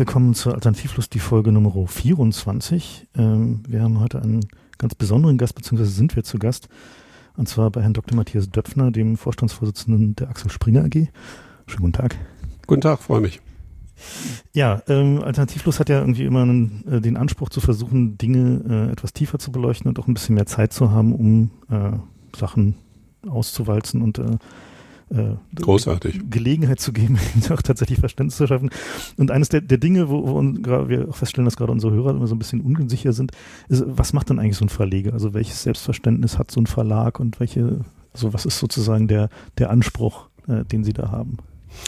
willkommen zur Alternativlos, die Folge Nummer 24. Wir haben heute einen ganz besonderen Gast, beziehungsweise sind wir zu Gast, und zwar bei Herrn Dr. Matthias Döpfner, dem Vorstandsvorsitzenden der Axel Springer AG. Schönen guten Tag. Guten Tag, freue mich. Ja, Alternativlos hat ja irgendwie immer den Anspruch zu versuchen, Dinge etwas tiefer zu beleuchten und auch ein bisschen mehr Zeit zu haben, um Sachen auszuwalzen und großartig. Gelegenheit zu geben, auch tatsächlich Verständnis zu schaffen. Und eines der Dinge, wo wir auch feststellen, dass gerade unsere Hörer immer so ein bisschen unsicher sind, ist, was macht denn eigentlich so ein Verleger? Also welches Selbstverständnis hat so ein Verlag und was ist sozusagen der Anspruch, den Sie da haben?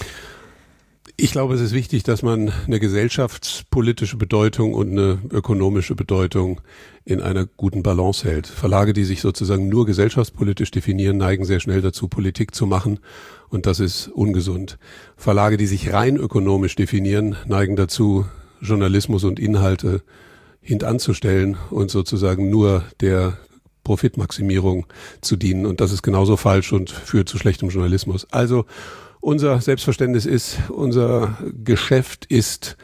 Ich glaube, es ist wichtig, dass man eine gesellschaftspolitische Bedeutung und eine ökonomische Bedeutung in einer guten Balance hält. Verlage, die sich sozusagen nur gesellschaftspolitisch definieren, neigen sehr schnell dazu, Politik zu machen, und das ist ungesund. Verlage, die sich rein ökonomisch definieren, neigen dazu, Journalismus und Inhalte hintanzustellen und sozusagen nur der Profitmaximierung zu dienen, und das ist genauso falsch und führt zu schlechtem Journalismus. Also unser Selbstverständnis ist, unser Geschäft ist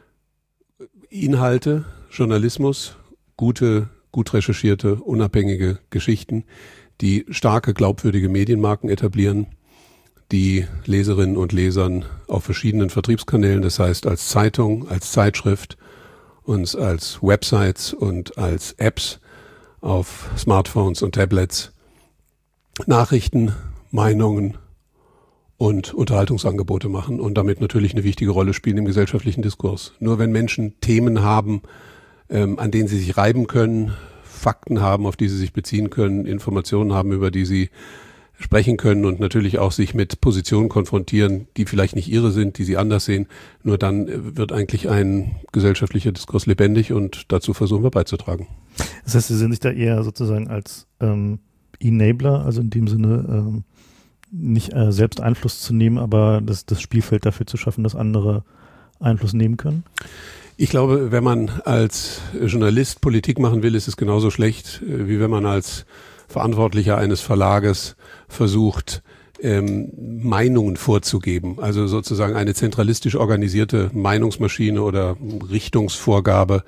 Inhalte, Journalismus, gut recherchierte, unabhängige Geschichten, die starke, glaubwürdige Medienmarken etablieren, die Leserinnen und Lesern auf verschiedenen Vertriebskanälen, das heißt als Zeitung, als Zeitschrift, uns als Websites und als Apps auf Smartphones und Tablets Nachrichten, Meinungen und Unterhaltungsangebote machen und damit natürlich eine wichtige Rolle spielen im gesellschaftlichen Diskurs. Nur wenn Menschen Themen haben, an denen sie sich reiben können, Fakten haben, auf die sie sich beziehen können, Informationen haben, über die sie sprechen können und natürlich auch sich mit Positionen konfrontieren, die vielleicht nicht ihre sind, die sie anders sehen, nur dann wird eigentlich ein gesellschaftlicher Diskurs lebendig, und dazu versuchen wir beizutragen. Das heißt, Sie sehen sich da eher sozusagen als Enabler, also in dem Sinne nicht selbst Einfluss zu nehmen, aber das Spielfeld dafür zu schaffen, dass andere Einfluss nehmen können? Ich glaube, wenn man als Journalist Politik machen will, ist es genauso schlecht, wie wenn man als Verantwortlicher eines Verlages versucht, Meinungen vorzugeben. Also sozusagen eine zentralistisch organisierte Meinungsmaschine oder Richtungsvorgabe,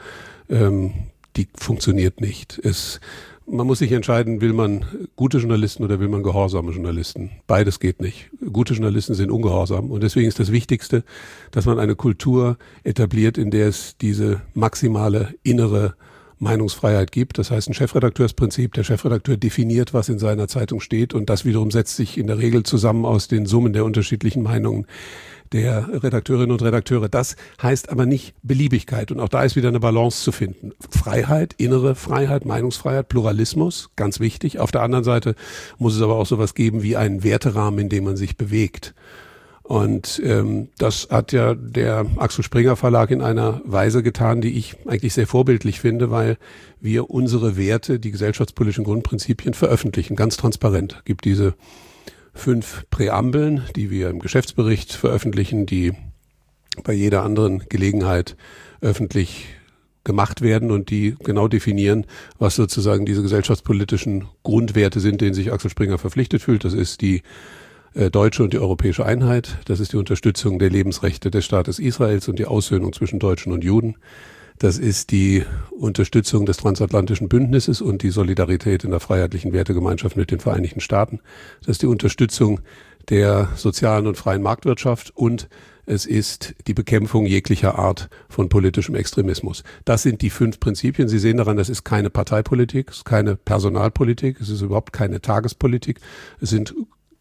die funktioniert nicht. Man muss sich entscheiden, will man gute Journalisten oder will man gehorsame Journalisten? Beides geht nicht. Gute Journalisten sind ungehorsam, und deswegen ist das Wichtigste, dass man eine Kultur etabliert, in der es diese maximale innere Meinungsfreiheit gibt. Das heißt, ein Chefredakteursprinzip. Der Chefredakteur definiert, was in seiner Zeitung steht, und das wiederum setzt sich in der Regel zusammen aus den Summen der unterschiedlichen Meinungen der Redakteurinnen und Redakteure. Das heißt aber nicht Beliebigkeit, und auch da ist wieder eine Balance zu finden. Freiheit, innere Freiheit, Meinungsfreiheit, Pluralismus, ganz wichtig. Auf der anderen Seite muss es aber auch sowas geben wie einen Werterahmen, in dem man sich bewegt. Und das hat ja der Axel Springer Verlag in einer Weise getan, die ich eigentlich sehr vorbildlich finde, weil wir unsere Werte, die gesellschaftspolitischen Grundprinzipien, veröffentlichen, ganz transparent. Es gibt diese 5 Präambeln, die wir im Geschäftsbericht veröffentlichen, die bei jeder anderen Gelegenheit öffentlich gemacht werden und die genau definieren, was sozusagen diese gesellschaftspolitischen Grundwerte sind, denen sich Axel Springer verpflichtet fühlt. Das ist die deutsche und die europäische Einheit. Das ist die Unterstützung der Lebensrechte des Staates Israels und die Aussöhnung zwischen Deutschen und Juden. Das ist die Unterstützung des transatlantischen Bündnisses und die Solidarität in der freiheitlichen Wertegemeinschaft mit den Vereinigten Staaten. Das ist die Unterstützung der sozialen und freien Marktwirtschaft, und es ist die Bekämpfung jeglicher Art von politischem Extremismus. Das sind die 5 Prinzipien. Sie sehen daran, das ist keine Parteipolitik, es ist keine Personalpolitik, es ist überhaupt keine Tagespolitik. Es sind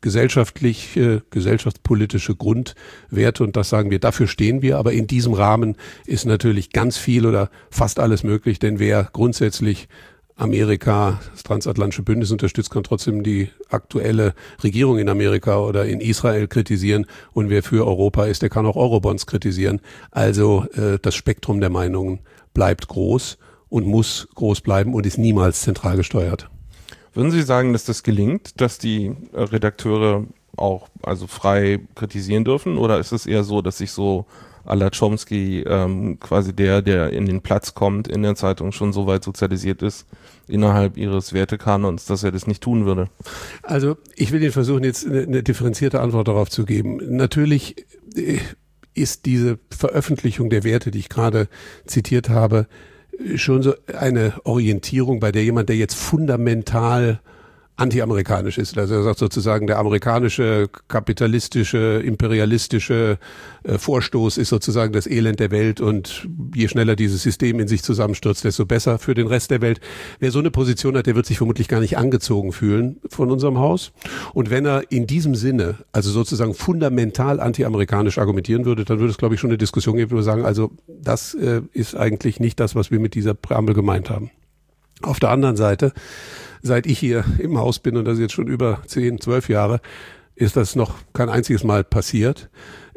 gesellschaftspolitische Grundwerte, und das sagen wir, dafür stehen wir. Aber in diesem Rahmen ist natürlich ganz viel oder fast alles möglich, denn wer grundsätzlich Amerika, das transatlantische Bündnis unterstützt, kann trotzdem die aktuelle Regierung in Amerika oder in Israel kritisieren, und wer für Europa ist, der kann auch Eurobonds kritisieren. Also das Spektrum der Meinungen bleibt groß und muss groß bleiben und ist niemals zentral gesteuert. Würden Sie sagen, dass das gelingt, dass die Redakteure auch frei kritisieren dürfen, oder ist es eher so, dass sich so à la Chomsky quasi der in den Platz kommt in der Zeitung, schon so weit sozialisiert ist innerhalb ihres Wertekanons, dass er das nicht tun würde? Also ich will Ihnen versuchen, jetzt eine differenzierte Antwort darauf zu geben. Natürlich ist diese Veröffentlichung der Werte, die ich gerade zitiert habe, schon so eine Orientierung, bei der jemand, der jetzt fundamental anti-amerikanisch ist. Also er sagt sozusagen, der amerikanische, kapitalistische, imperialistische Vorstoß ist sozusagen das Elend der Welt und je schneller dieses System in sich zusammenstürzt, desto besser für den Rest der Welt. Wer so eine Position hat, der wird sich vermutlich gar nicht angezogen fühlen von unserem Haus. Und wenn er in diesem Sinne, also sozusagen fundamental anti-amerikanisch argumentieren würde, dann würde es, glaube ich, schon eine Diskussion geben, wo wir sagen, also das ist eigentlich nicht das, was wir mit dieser Präambel gemeint haben. Auf der anderen Seite, seit ich hier im Haus bin, und das ist jetzt schon über 10, 12 Jahre, ist das noch kein einziges Mal passiert.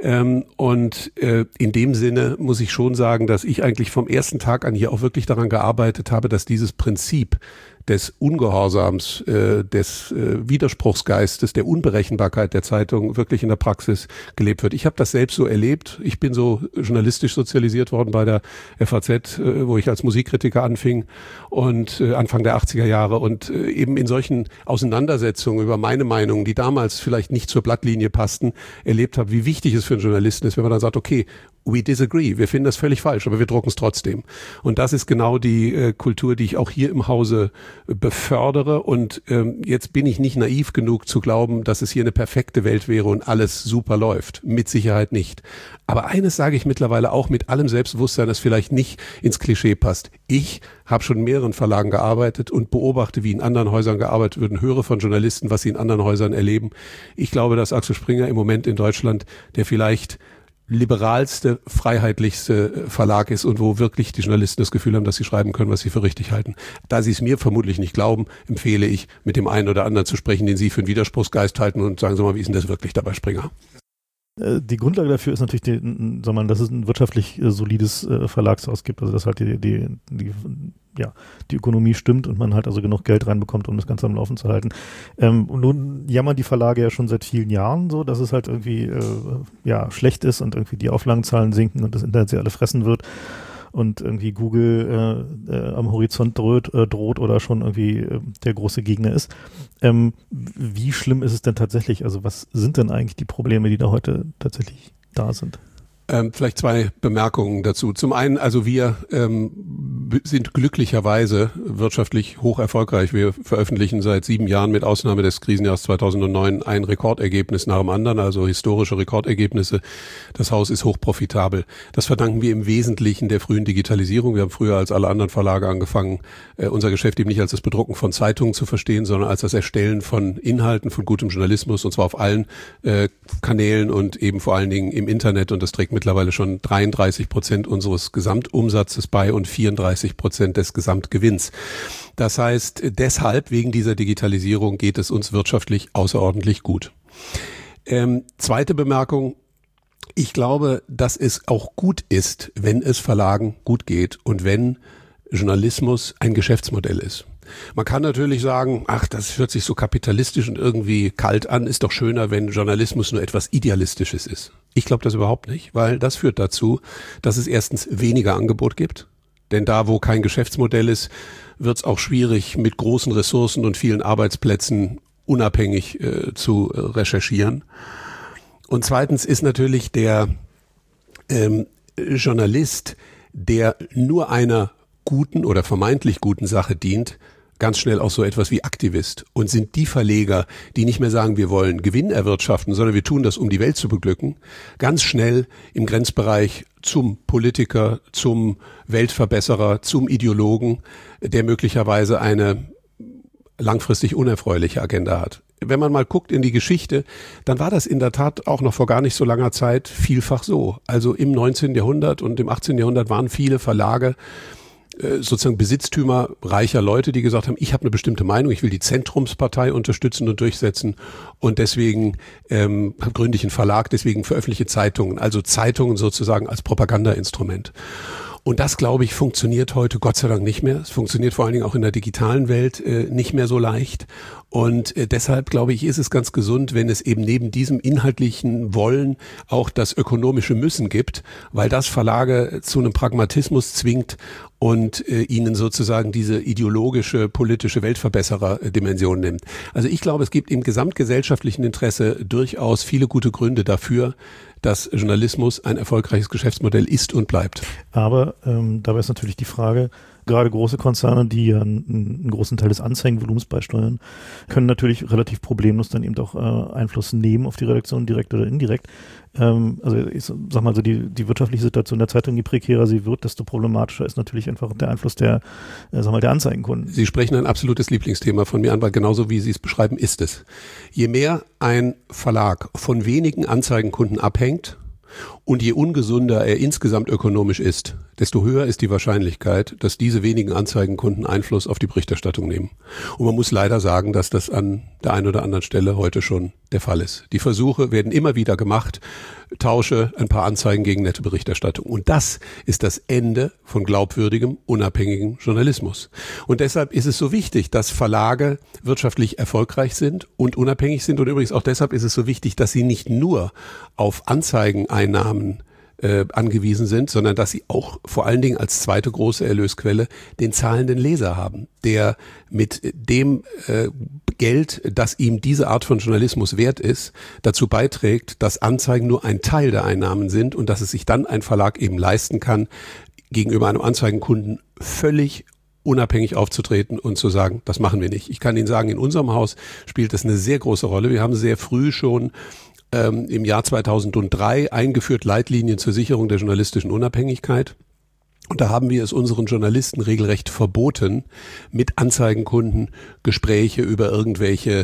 Und in dem Sinne muss ich schon sagen, dass ich eigentlich vom ersten Tag an hier auch wirklich daran gearbeitet habe, dass dieses Prinzip des Ungehorsams, des Widerspruchsgeistes, der Unberechenbarkeit der Zeitung wirklich in der Praxis gelebt wird. Ich habe das selbst so erlebt. Ich bin so journalistisch sozialisiert worden bei der FAZ, wo ich als Musikkritiker anfing und Anfang der 80er Jahre und eben in solchen Auseinandersetzungen über meine Meinung, die damals vielleicht nicht zur Blattlinie passten, erlebt habe, wie wichtig es für einen Journalisten ist, wenn man dann sagt, okay, we disagree, wir finden das völlig falsch, aber wir drucken es trotzdem. Und das ist genau die Kultur, die ich auch hier im Hause befördere. Und jetzt bin ich nicht naiv genug zu glauben, dass es hier eine perfekte Welt wäre und alles super läuft. Mit Sicherheit nicht. Aber eines sage ich mittlerweile auch mit allem Selbstbewusstsein, das vielleicht nicht ins Klischee passt. Ich habe schon in mehreren Verlagen gearbeitet und beobachte, wie in anderen Häusern gearbeitet wird und höre von Journalisten, was sie in anderen Häusern erleben. Ich glaube, dass Axel Springer im Moment in Deutschland der vielleicht liberalste, freiheitlichste Verlag ist und wo wirklich die Journalisten das Gefühl haben, dass sie schreiben können, was sie für richtig halten. Da sie es mir vermutlich nicht glauben, empfehle ich, mit dem einen oder anderen zu sprechen, den sie für einen Widerspruchsgeist halten und sagen Sie mal, wie ist denn das wirklich dabei, Springer? Die Grundlage dafür ist natürlich, dass es ein wirtschaftlich solides Verlagshaus gibt, also dass halt die Ökonomie stimmt und man halt also genug Geld reinbekommt, um das Ganze am Laufen zu halten. Und nun jammern die Verlage ja schon seit vielen Jahren so, dass es halt irgendwie schlecht ist und irgendwie die Auflagenzahlen sinken und das Internet sie alle fressen wird und irgendwie Google am Horizont droht oder schon irgendwie der große Gegner ist. Wie schlimm ist es denn tatsächlich? Also was sind denn eigentlich die Probleme, die da heute tatsächlich da sind? Vielleicht zwei Bemerkungen dazu. Zum einen, also wir sind glücklicherweise wirtschaftlich hoch erfolgreich. Wir veröffentlichen seit 7 Jahren mit Ausnahme des Krisenjahres 2009 ein Rekordergebnis nach dem anderen, also historische Rekordergebnisse. Das Haus ist hoch profitabel. Das verdanken wir im Wesentlichen der frühen Digitalisierung. Wir haben früher als alle anderen Verlage angefangen, unser Geschäft eben nicht als das Bedrucken von Zeitungen zu verstehen, sondern als das Erstellen von Inhalten, von gutem Journalismus, und zwar auf allen Kanälen und eben vor allen Dingen im Internet, und das trägt mittlerweile schon 33% unseres Gesamtumsatzes bei und 34% des Gesamtgewinns. Das heißt, deshalb, wegen dieser Digitalisierung, geht es uns wirtschaftlich außerordentlich gut. Zweite Bemerkung. Ich glaube, dass es auch gut ist, wenn es Verlagen gut geht und wenn Journalismus ein Geschäftsmodell ist. Man kann natürlich sagen, ach, das hört sich so kapitalistisch und irgendwie kalt an, ist doch schöner, wenn Journalismus nur etwas Idealistisches ist. Ich glaube das überhaupt nicht, weil das führt dazu, dass es erstens weniger Angebot gibt. Denn da, wo kein Geschäftsmodell ist, wird es auch schwierig, mit großen Ressourcen und vielen Arbeitsplätzen unabhängig zu recherchieren. Und zweitens ist natürlich der Journalist, der nur einer guten oder vermeintlich guten Sache dient, ganz schnell auch so etwas wie Aktivist, und sind die Verleger, die nicht mehr sagen, wir wollen Gewinn erwirtschaften, sondern wir tun das, um die Welt zu beglücken, ganz schnell im Grenzbereich zum Politiker, zum Weltverbesserer, zum Ideologen, der möglicherweise eine langfristig unerfreuliche Agenda hat. Wenn man mal guckt in die Geschichte, dann war das in der Tat auch noch vor gar nicht so langer Zeit vielfach so. Also im 19. Jahrhundert und im 18. Jahrhundert waren viele Verlage sozusagen Besitztümer reicher Leute, die gesagt haben, ich habe eine bestimmte Meinung, ich will die Zentrumspartei unterstützen und durchsetzen, und deswegen gründe ich einen Verlag, deswegen veröffentliche Zeitungen, also Zeitungen sozusagen als Propagandainstrument. Und das, glaube ich, funktioniert heute Gott sei Dank nicht mehr. Es funktioniert vor allen Dingen auch in der digitalen Welt nicht mehr so leicht. Und deshalb, glaube ich, ist es ganz gesund, wenn es eben neben diesem inhaltlichen Wollen auch das ökonomische Müssen gibt, weil das Verlage zu einem Pragmatismus zwingt und ihnen sozusagen diese ideologische, politische Weltverbesserer-Dimension nimmt. Also ich glaube, es gibt im gesamtgesellschaftlichen Interesse durchaus viele gute Gründe dafür, dass Journalismus ein erfolgreiches Geschäftsmodell ist und bleibt. Aber dabei ist natürlich die Frage, gerade große Konzerne, die ja einen großen Teil des Anzeigenvolumens beisteuern, können natürlich relativ problemlos dann eben auch Einfluss nehmen auf die Redaktion, direkt oder indirekt. Also ich sag mal so, die wirtschaftliche Situation der Zeitung, je prekärer sie wird, desto problematischer ist natürlich einfach der Einfluss der Anzeigenkunden. Sie sprechen ein absolutes Lieblingsthema von mir an, weil genauso wie Sie es beschreiben, ist es. Je mehr ein Verlag von wenigen Anzeigenkunden abhängt und je ungesunder er insgesamt ökonomisch ist, desto höher ist die Wahrscheinlichkeit, dass diese wenigen Anzeigenkunden Einfluss auf die Berichterstattung nehmen. Und man muss leider sagen, dass das an der einen oder anderen Stelle heute schon der Fall ist. Die Versuche werden immer wieder gemacht, tausche ein paar Anzeigen gegen nette Berichterstattung. Und das ist das Ende von glaubwürdigem, unabhängigem Journalismus. Und deshalb ist es so wichtig, dass Verlage wirtschaftlich erfolgreich sind und unabhängig sind. Und übrigens auch deshalb ist es so wichtig, dass sie nicht nur auf Anzeigeneinnahmen angewiesen sind, sondern dass sie auch vor allen Dingen als zweite große Erlösquelle den zahlenden Leser haben, der mit dem Geld, das ihm diese Art von Journalismus wert ist, dazu beiträgt, dass Anzeigen nur ein Teil der Einnahmen sind und dass es sich dann ein Verlag eben leisten kann, gegenüber einem Anzeigenkunden völlig unabhängig aufzutreten und zu sagen, das machen wir nicht. Ich kann Ihnen sagen, in unserem Haus spielt das eine sehr große Rolle. Wir haben sehr früh schon im Jahr 2003 eingeführt Leitlinien zur Sicherung der journalistischen Unabhängigkeit. Und da haben wir es unseren Journalisten regelrecht verboten, mit Anzeigenkunden Gespräche über irgendwelche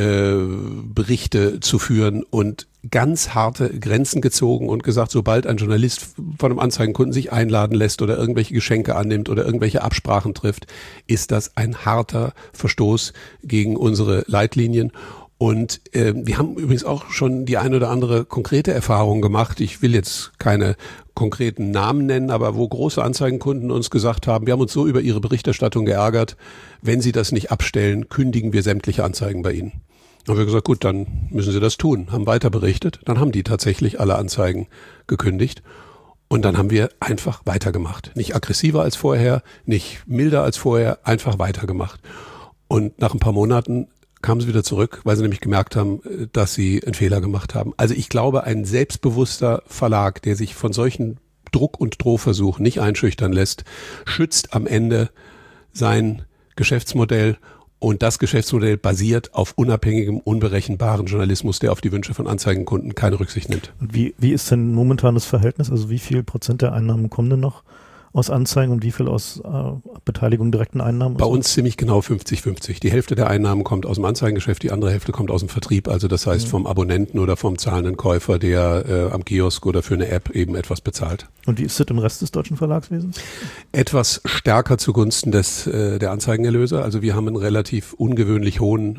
Berichte zu führen und ganz harte Grenzen gezogen und gesagt, sobald ein Journalist von einem Anzeigenkunden sich einladen lässt oder irgendwelche Geschenke annimmt oder irgendwelche Absprachen trifft, ist das ein harter Verstoß gegen unsere Leitlinien. Und wir haben übrigens auch schon die eine oder andere konkrete Erfahrung gemacht. Ich will jetzt keine konkreten Namen nennen, aber wo große Anzeigenkunden uns gesagt haben, wir haben uns so über ihre Berichterstattung geärgert, wenn sie das nicht abstellen, kündigen wir sämtliche Anzeigen bei ihnen. Dann haben wir gesagt, gut, dann müssen sie das tun, haben weiter berichtet. Dann haben die tatsächlich alle Anzeigen gekündigt. Und dann haben wir einfach weitergemacht. Nicht aggressiver als vorher, nicht milder als vorher, einfach weitergemacht. Und nach ein paar Monaten kamen sie wieder zurück, weil sie nämlich gemerkt haben, dass sie einen Fehler gemacht haben. Also ich glaube, ein selbstbewusster Verlag, der sich von solchen Druck- und Drohversuchen nicht einschüchtern lässt, schützt am Ende sein Geschäftsmodell. Und das Geschäftsmodell basiert auf unabhängigem, unberechenbaren Journalismus, der auf die Wünsche von Anzeigenkunden keine Rücksicht nimmt. Und wie ist denn momentan das Verhältnis? Also wie viel Prozent der Einnahmen kommen denn noch aus Anzeigen und wie viel aus Beteiligung, direkten Einnahmen? Bei uns ziemlich genau 50-50. Die Hälfte der Einnahmen kommt aus dem Anzeigengeschäft, die andere Hälfte kommt aus dem Vertrieb. Also das heißt vom Abonnenten oder vom zahlenden Käufer, der am Kiosk oder für eine App eben etwas bezahlt. Und wie ist das im Rest des deutschen Verlagswesens? Etwas stärker zugunsten der Anzeigenerlöse. Also wir haben einen relativ ungewöhnlich hohen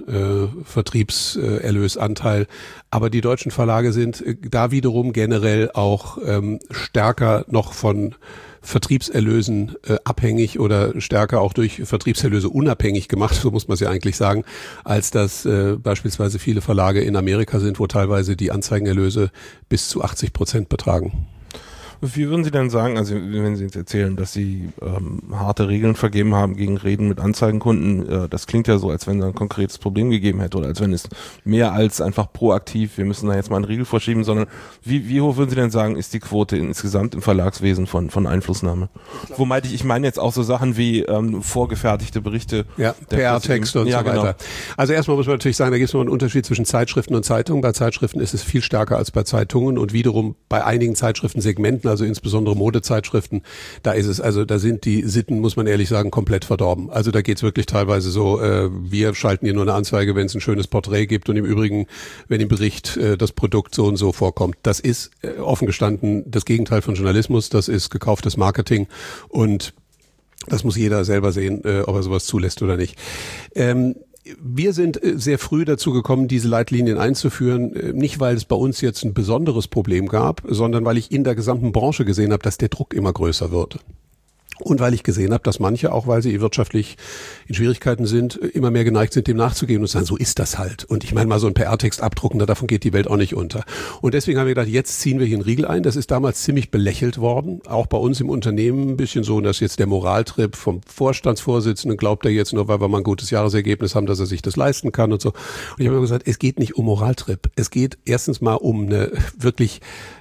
Vertriebserlösanteil. Aber die deutschen Verlage sind da wiederum generell auch stärker noch von Vertriebserlösen abhängig oder stärker auch durch Vertriebserlöse unabhängig gemacht, so muss man es ja eigentlich sagen, als das beispielsweise viele Verlage in Amerika sind, wo teilweise die Anzeigenerlöse bis zu 80% betragen. Wie würden Sie denn sagen, also wenn Sie jetzt erzählen, dass Sie harte Regeln vergeben haben gegen Reden mit Anzeigenkunden, das klingt ja so, als wenn es ein konkretes Problem gegeben hätte oder als wenn es mehr als einfach proaktiv, wir müssen da jetzt mal einen Riegel vorschieben, sondern wie hoch würden Sie denn sagen, ist die Quote insgesamt im Verlagswesen von Einflussnahme? Womit ich meine jetzt auch so Sachen wie vorgefertigte Berichte. Ja, PR-Texte und so weiter. Genau. Also erstmal muss man natürlich sagen, da gibt es noch einen Unterschied zwischen Zeitschriften und Zeitungen. Bei Zeitschriften ist es viel stärker als bei Zeitungen und wiederum bei einigen Zeitschriftensegmenten, also insbesondere Modezeitschriften, da sind die Sitten, muss man ehrlich sagen, komplett verdorben. Also da geht's wirklich teilweise so, wir schalten hier nur eine Anzeige, wenn es ein schönes Porträt gibt und im Übrigen, wenn im Bericht das Produkt so und so vorkommt. Das ist offen gestanden das Gegenteil von Journalismus, das ist gekauftes Marketing und das muss jeder selber sehen, ob er sowas zulässt oder nicht. Wir sind sehr früh dazu gekommen, diese Leitlinien einzuführen, nicht weil es bei uns jetzt ein besonderes Problem gab, sondern weil ich in der gesamten Branche gesehen habe, dass der Druck immer größer wird. Und weil ich gesehen habe, dass manche, auch weil sie wirtschaftlich in Schwierigkeiten sind, immer mehr geneigt sind, dem nachzugeben und sagen, so ist das halt. Und ich meine mal, so ein PR-Text abdrucken, davon geht die Welt auch nicht unter. Und deswegen haben wir gedacht, jetzt ziehen wir hier einen Riegel ein. Das ist damals ziemlich belächelt worden, auch bei uns im Unternehmen ein bisschen so, dass jetzt der Moraltrip vom Vorstandsvorsitzenden glaubt er jetzt nur, weil wir mal ein gutes Jahresergebnis haben, dass er sich das leisten kann und so. Und ich habe immer gesagt, es geht nicht um Moraltrip. Es geht erstens mal um eine wirklich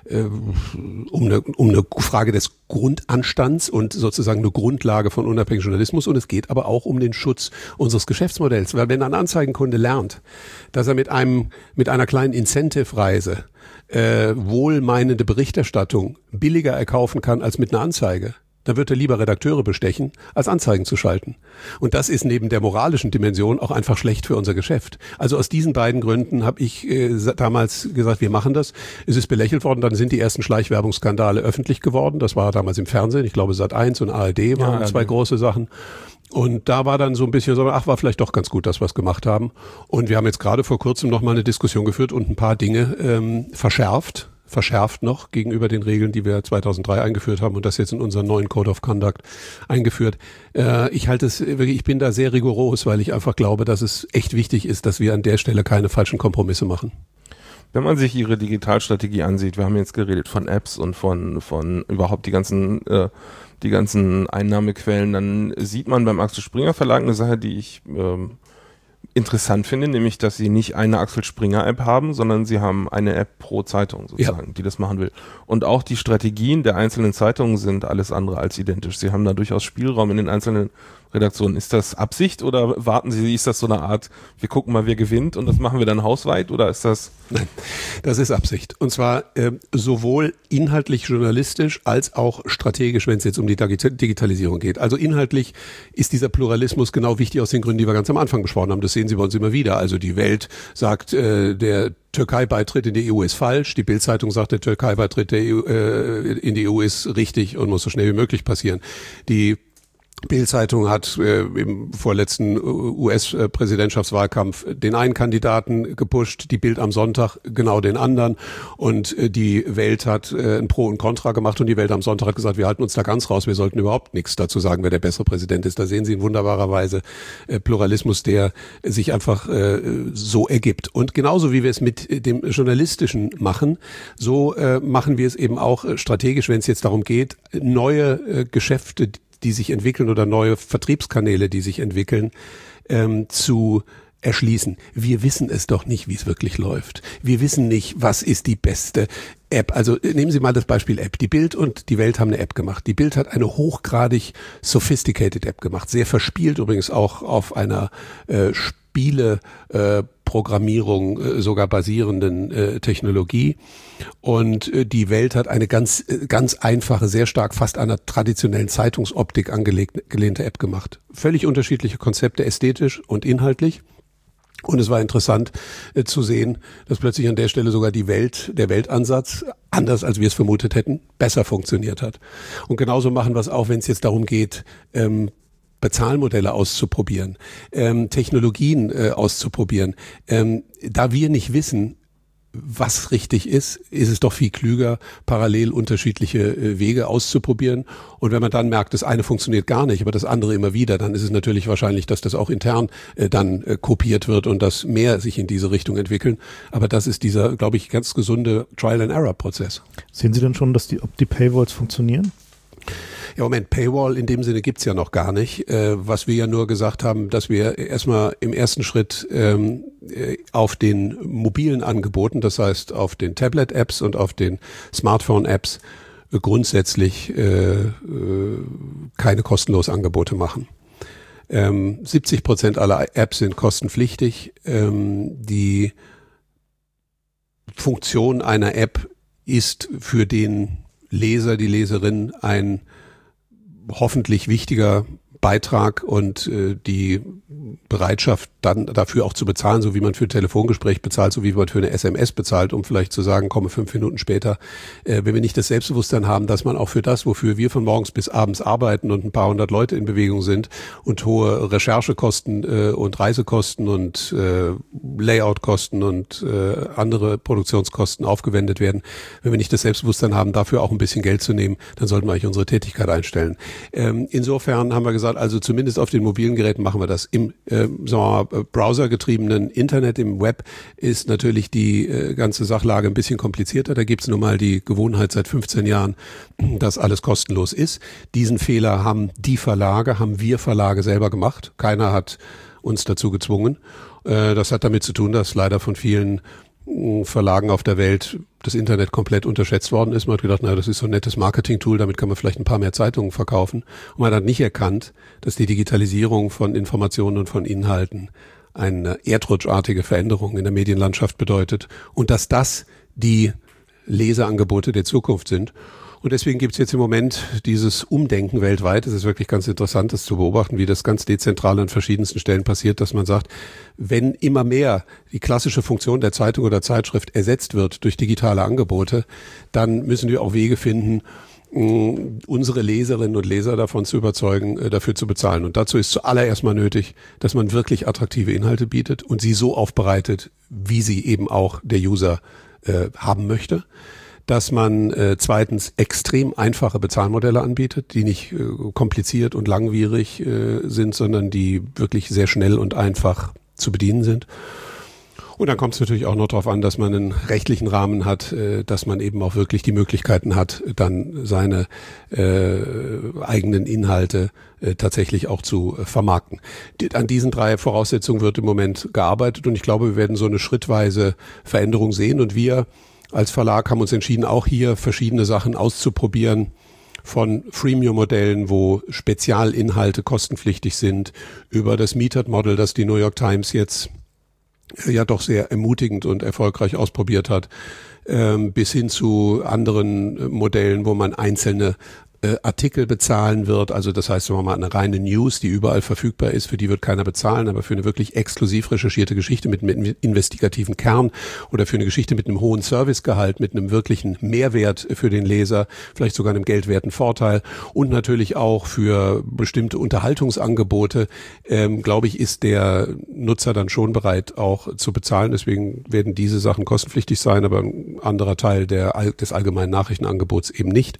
um eine Frage des Grundanstands und sozusagen eine Grundlage von unabhängigem Journalismus, und es geht aber auch um den Schutz unseres Geschäftsmodells, weil wenn ein Anzeigenkunde lernt, dass er mit einer kleinen Incentive-Reise wohlmeinende Berichterstattung billiger erkaufen kann als mit einer Anzeige, dann wird er lieber Redakteure bestechen, als Anzeigen zu schalten. Und das ist neben der moralischen Dimension auch einfach schlecht für unser Geschäft. Also aus diesen beiden Gründen habe ich damals gesagt, wir machen das. Es ist belächelt worden, dann sind die ersten Schleichwerbungsskandale öffentlich geworden. Das war damals im Fernsehen, ich glaube Sat.1 und ARD waren zwei große Sachen. Und da war dann so ein bisschen so, war vielleicht doch ganz gut, dass wir es gemacht haben. Und wir haben jetzt gerade vor kurzem noch mal eine Diskussion geführt und ein paar Dinge verschärft noch gegenüber den Regeln, die wir 2003 eingeführt haben und das jetzt in unseren neuen Code of Conduct eingeführt. Ich bin da sehr rigoros, weil ich einfach glaube, dass es echt wichtig ist, dass wir an der Stelle keine falschen Kompromisse machen. Wenn man sich Ihre Digitalstrategie ansieht, wir haben jetzt geredet von Apps und von überhaupt die ganzen Einnahmequellen, dann sieht man beim Axel Springer Verlag eine Sache, die ich interessant finde, nämlich, dass sie nicht eine Axel Springer App haben, sondern sie haben eine App pro Zeitung sozusagen, die das machen will. Und auch die Strategien der einzelnen Zeitungen sind alles andere als identisch. Sie haben da durchaus Spielraum in den einzelnen Redaktionen. Ist das Absicht oder warten Sie, ist das so eine Art, wir gucken mal, wer gewinnt und das machen wir dann hausweit, oder ist das? Nein, das ist Absicht. Und zwar sowohl inhaltlich journalistisch als auch strategisch, wenn es jetzt um die Digitalisierung geht. Also inhaltlich ist dieser Pluralismus genau wichtig aus den Gründen, die wir ganz am Anfang besprochen haben. Das sehen Sie bei uns immer wieder. Also die Welt sagt, der Türkei-Beitritt in die EU ist falsch. Die Bild-Zeitung sagt, der Türkei-Beitritt in die EU ist richtig und muss so schnell wie möglich passieren. Die Bild-Zeitung hat im vorletzten US-Präsidentschaftswahlkampf den einen Kandidaten gepusht, die Bild am Sonntag genau den anderen, und die Welt hat ein Pro und Contra gemacht und die Welt am Sonntag hat gesagt, wir halten uns da ganz raus, wir sollten überhaupt nichts dazu sagen, wer der bessere Präsident ist. Da sehen Sie in wunderbarer Weise Pluralismus, der sich einfach so ergibt. Und genauso wie wir es mit dem Journalistischen machen, so machen wir es eben auch strategisch, wenn es jetzt darum geht, neue Geschäfte, die sich entwickeln, oder neue Vertriebskanäle, die sich entwickeln, zu erschließen. Wir wissen es doch nicht, wie es wirklich läuft. Wir wissen nicht, was ist die beste App. Also nehmen Sie mal das Beispiel App. Die Bild und die Welt haben eine App gemacht. Die Bild hat eine hochgradig sophisticated App gemacht. Sehr verspielt übrigens auch auf einer Programmierung sogar basierenden Technologie. Und die Welt hat eine ganz einfache, sehr stark fast an einer traditionellen Zeitungsoptik angelehnte App gemacht. Völlig unterschiedliche Konzepte, ästhetisch und inhaltlich. Und es war interessant zu sehen, dass plötzlich an der Stelle sogar der Weltansatz, anders als wir es vermutet hätten, besser funktioniert hat. Und genauso machen wir es auch, wenn es jetzt darum geht, Bezahlmodelle auszuprobieren, Technologien auszuprobieren. Da wir nicht wissen, was richtig ist es doch viel klüger, parallel unterschiedliche Wege auszuprobieren. Und wenn man dann merkt, das eine funktioniert gar nicht, aber das andere immer wieder, dann ist es natürlich wahrscheinlich, dass das auch intern dann kopiert wird und dass mehr sich in diese Richtung entwickeln. Aber das ist dieser, glaube ich, ganz gesunde Trial-and-Error-Prozess. Sehen Sie denn schon, ob die Paywalls funktionieren? Ja, Moment, Paywall in dem Sinne gibt's ja noch gar nicht. Was wir ja nur gesagt haben, dass wir erstmal im ersten Schritt auf den mobilen Angeboten, das heißt auf den Tablet-Apps und auf den Smartphone-Apps grundsätzlich keine kostenlosen Angebote machen. 70% aller Apps sind kostenpflichtig. Die Funktion einer App ist für den Leser, die Leserin ein hoffentlich wichtiger Beitrag, und die Bereitschaft, dann dafür auch zu bezahlen, so wie man für ein Telefongespräch bezahlt, so wie man für eine SMS bezahlt, um vielleicht zu sagen, komme 5 Minuten später. Wenn wir nicht das Selbstbewusstsein haben, dass man auch für das, wofür wir von morgens bis abends arbeiten und ein paar hundert Leute in Bewegung sind und hohe Recherchekosten und Reisekosten und Layoutkosten und andere Produktionskosten aufgewendet werden, wenn wir nicht das Selbstbewusstsein haben, dafür auch ein bisschen Geld zu nehmen, dann sollten wir eigentlich unsere Tätigkeit einstellen. Insofern haben wir gesagt, also zumindest auf den mobilen Geräten machen wir das. Im browsergetriebenen Internet, im Web ist natürlich die ganze Sachlage ein bisschen komplizierter. Da gibt's nun mal die Gewohnheit seit 15 Jahren, dass alles kostenlos ist. Diesen Fehler haben wir Verlage selber gemacht. Keiner hat uns dazu gezwungen. Das hat damit zu tun, dass leider von vielen Verlagen auf der Welt das Internet komplett unterschätzt worden ist. Man hat gedacht, das ist so ein nettes Marketing-Tool, damit kann man vielleicht ein paar mehr Zeitungen verkaufen. Und man hat nicht erkannt, dass die Digitalisierung von Informationen und von Inhalten eine erdrutschartige Veränderung in der Medienlandschaft bedeutet und dass das die Leseangebote der Zukunft sind. Und deswegen gibt es jetzt im Moment dieses Umdenken weltweit. Es ist wirklich ganz interessant, das zu beobachten, wie das ganz dezentral an verschiedensten Stellen passiert, dass man sagt, wenn immer mehr die klassische Funktion der Zeitung oder Zeitschrift ersetzt wird durch digitale Angebote, dann müssen wir auch Wege finden, unsere Leserinnen und Leser davon zu überzeugen, dafür zu bezahlen. Und dazu ist zuallererst mal nötig, dass man wirklich attraktive Inhalte bietet und sie so aufbereitet, wie sie eben auch der User haben möchte. Dass man zweitens extrem einfache Bezahlmodelle anbietet, die nicht kompliziert und langwierig sind, sondern die wirklich sehr schnell und einfach zu bedienen sind. Und dann kommt es natürlich auch noch darauf an, dass man einen rechtlichen Rahmen hat, dass man eben auch wirklich die Möglichkeiten hat, dann seine eigenen Inhalte tatsächlich auch zu vermarkten. An diesen 3 Voraussetzungen wird im Moment gearbeitet und ich glaube, wir werden so eine schrittweise Veränderung sehen und wir als Verlag haben uns entschieden, auch hier verschiedene Sachen auszuprobieren, von Freemium-Modellen, wo Spezialinhalte kostenpflichtig sind, über das Metered-Model, das die New York Times jetzt ja doch sehr ermutigend und erfolgreich ausprobiert hat, bis hin zu anderen Modellen, wo man einzelne Artikel bezahlen wird, also das heißt, wenn man mal eine reine News, die überall verfügbar ist, für die wird keiner bezahlen, aber für eine wirklich exklusiv recherchierte Geschichte mit einem investigativen Kern oder für eine Geschichte mit einem hohen Servicegehalt, mit einem wirklichen Mehrwert für den Leser, vielleicht sogar einem geldwerten Vorteil und natürlich auch für bestimmte Unterhaltungsangebote, glaube ich, ist der Nutzer dann schon bereit, auch zu bezahlen. Deswegen werden diese Sachen kostenpflichtig sein, aber ein anderer Teil des allgemeinen Nachrichtenangebots eben nicht.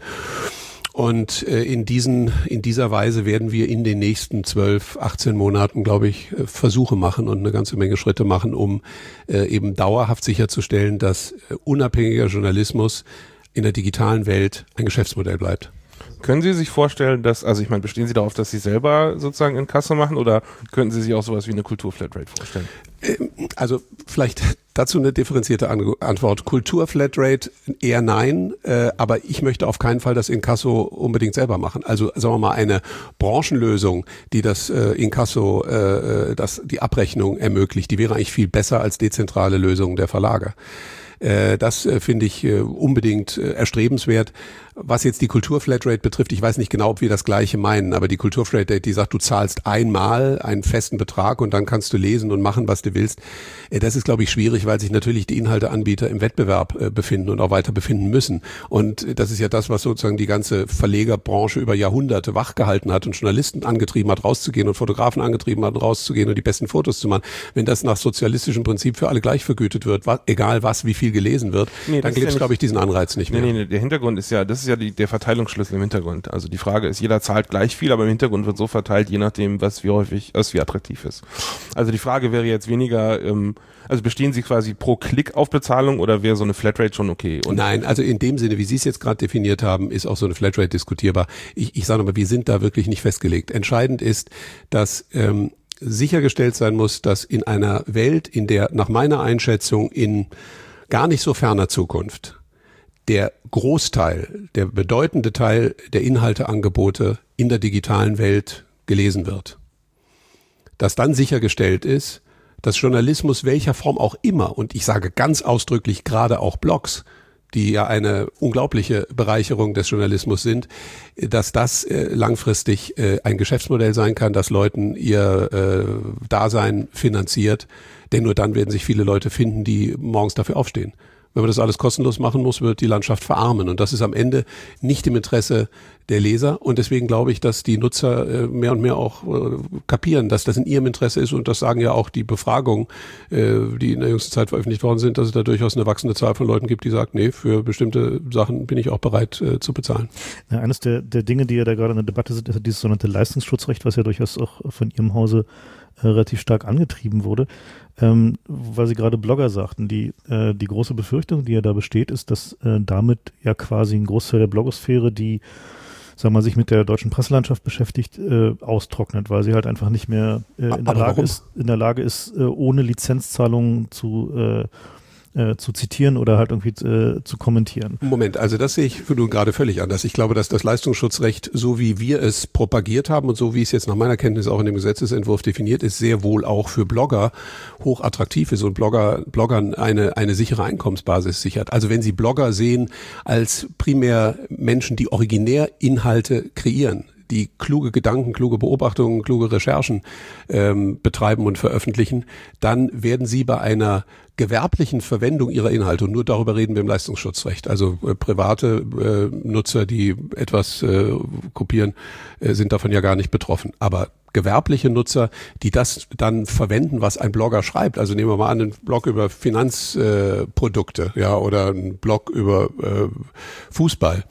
Und in dieser Weise werden wir in den nächsten 12, 18 Monaten, glaube ich, Versuche machen und eine ganze Menge Schritte machen, um eben dauerhaft sicherzustellen, dass unabhängiger Journalismus in der digitalen Welt ein Geschäftsmodell bleibt. Können Sie sich vorstellen, bestehen Sie darauf, dass Sie selber sozusagen Inkasso machen oder könnten Sie sich auch sowas wie eine Kulturflatrate vorstellen? Also vielleicht dazu eine differenzierte Antwort. Kulturflatrate eher nein, aber ich möchte auf keinen Fall das Inkasso unbedingt selber machen. Also sagen wir mal eine Branchenlösung, die das Inkasso, die Abrechnung ermöglicht, die wäre eigentlich viel besser als dezentrale Lösungen der Verlage. Das finde ich unbedingt erstrebenswert. Was jetzt die Kulturflatrate betrifft, ich weiß nicht genau, ob wir das Gleiche meinen, aber die Kulturflatrate, die sagt, du zahlst einmal einen festen Betrag und dann kannst du lesen und machen, was du willst. Das ist, glaube ich, schwierig, weil sich natürlich die Inhalteanbieter im Wettbewerb befinden und auch weiter befinden müssen. Und das ist ja das, was sozusagen die ganze Verlegerbranche über Jahrhunderte wachgehalten hat und Journalisten angetrieben hat, rauszugehen und Fotografen angetrieben hat, rauszugehen und die besten Fotos zu machen. Wenn das nach sozialistischem Prinzip für alle gleich vergütet wird, egal was, wie viel gelesen wird, dann gibt es, glaube ich, diesen Anreiz nicht mehr. Nee, der Hintergrund ist ja, das ist ja der Verteilungsschlüssel im Hintergrund. Also die Frage ist, jeder zahlt gleich viel, aber im Hintergrund wird so verteilt, je nachdem, was wie attraktiv ist. Also die Frage wäre jetzt weniger, also bestehen Sie quasi pro Klick auf Bezahlung oder wäre so eine Flatrate schon okay? Und nein, also in dem Sinne, wie Sie es jetzt gerade definiert haben, ist auch so eine Flatrate diskutierbar. Ich sage nochmal, wir sind da wirklich nicht festgelegt. Entscheidend ist, dass sichergestellt sein muss, dass in einer Welt, in der nach meiner Einschätzung in gar nicht so ferner Zukunft der Großteil, der bedeutende Teil der Inhalteangebote in der digitalen Welt gelesen wird. Dass dann sichergestellt ist, dass Journalismus welcher Form auch immer, und ich sage ganz ausdrücklich gerade auch Blogs, die ja eine unglaubliche Bereicherung des Journalismus sind, dass das langfristig ein Geschäftsmodell sein kann, das Leuten ihr Dasein finanziert. Denn nur dann werden sich viele Leute finden, die morgens dafür aufstehen. Wenn man das alles kostenlos machen muss, wird die Landschaft verarmen. Und das ist am Ende nicht im Interesse der Leser. Und deswegen glaube ich, dass die Nutzer mehr und mehr auch kapieren, dass das in ihrem Interesse ist. Und das sagen ja auch die Befragungen, die in der jüngsten Zeit veröffentlicht worden sind, dass es da durchaus eine wachsende Zahl von Leuten gibt, die sagen, nee, für bestimmte Sachen bin ich auch bereit zu bezahlen. Ja, eines der Dinge, die ja da gerade in der Debatte sind, ist dieses sogenannte Leistungsschutzrecht, was ja durchaus auch von Ihrem Hause relativ stark angetrieben wurde, weil Sie gerade Blogger sagten. Die große Befürchtung, die ja da besteht, ist, dass damit ja quasi ein Großteil der Blogosphäre, die, sagen wir mal, sich mit der deutschen Presselandschaft beschäftigt, austrocknet, weil sie halt einfach nicht mehr in der Lage ist, ohne Lizenzzahlungen zu zitieren oder halt irgendwie zu kommentieren. Moment, also das sehe ich nun gerade völlig anders. Ich glaube, dass das Leistungsschutzrecht, so wie wir es propagiert haben und so wie es jetzt nach meiner Kenntnis auch in dem Gesetzesentwurf definiert ist, sehr wohl auch für Blogger hoch attraktiv ist und Bloggern eine sichere Einkommensbasis sichert. Also wenn Sie Blogger sehen als primär Menschen, die originär Inhalte kreieren, die kluge Gedanken, kluge Beobachtungen, kluge Recherchen betreiben und veröffentlichen, dann werden Sie bei einer gewerblichen Verwendung ihrer Inhalte, und nur darüber reden wir im Leistungsschutzrecht, also private Nutzer, die etwas kopieren, sind davon ja gar nicht betroffen. Aber gewerbliche Nutzer, die das dann verwenden, was ein Blogger schreibt, also nehmen wir mal an, einen Blog über Finanzprodukte, ja, oder einen Blog über Fußball,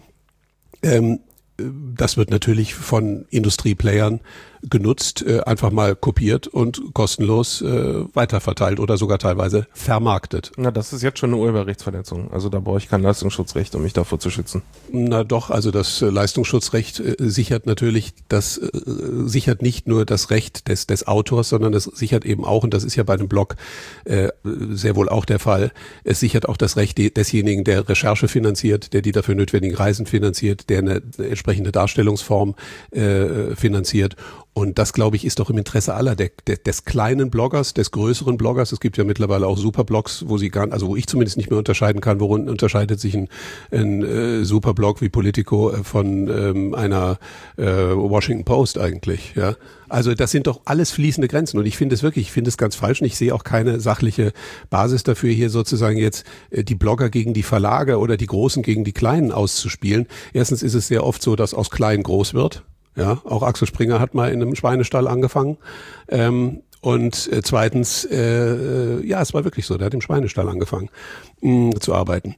das wird natürlich von Industrieplayern genutzt, einfach mal kopiert und kostenlos weiterverteilt oder sogar teilweise vermarktet. Na, das ist jetzt schon eine Urheberrechtsverletzung. Also da brauche ich kein Leistungsschutzrecht, um mich davor zu schützen. Na doch, also das Leistungsschutzrecht sichert natürlich sichert nicht nur das Recht des Autors, sondern es sichert eben auch, und das ist ja bei einem Blog sehr wohl auch der Fall, es sichert auch das Recht desjenigen, der Recherche finanziert, der die dafür notwendigen Reisen finanziert, der eine entsprechende Darstellungsform finanziert. Und das, glaube ich, ist doch im Interesse aller, des kleinen Bloggers, des größeren Bloggers. Es gibt ja mittlerweile auch Superblogs, wo ich zumindest nicht mehr unterscheiden kann, worin unterscheidet sich ein Superblog wie Politico von einer Washington Post eigentlich, ja. Also das sind doch alles fließende Grenzen, und ich finde es ganz falsch, und ich sehe auch keine sachliche Basis dafür, hier sozusagen jetzt die Blogger gegen die Verlage oder die Großen gegen die Kleinen auszuspielen. Erstens ist es sehr oft so, dass aus klein groß wird. Ja, auch Axel Springer hat mal in einem Schweinestall angefangen. Und zweitens, es war wirklich so, der hat im Schweinestall angefangen zu arbeiten.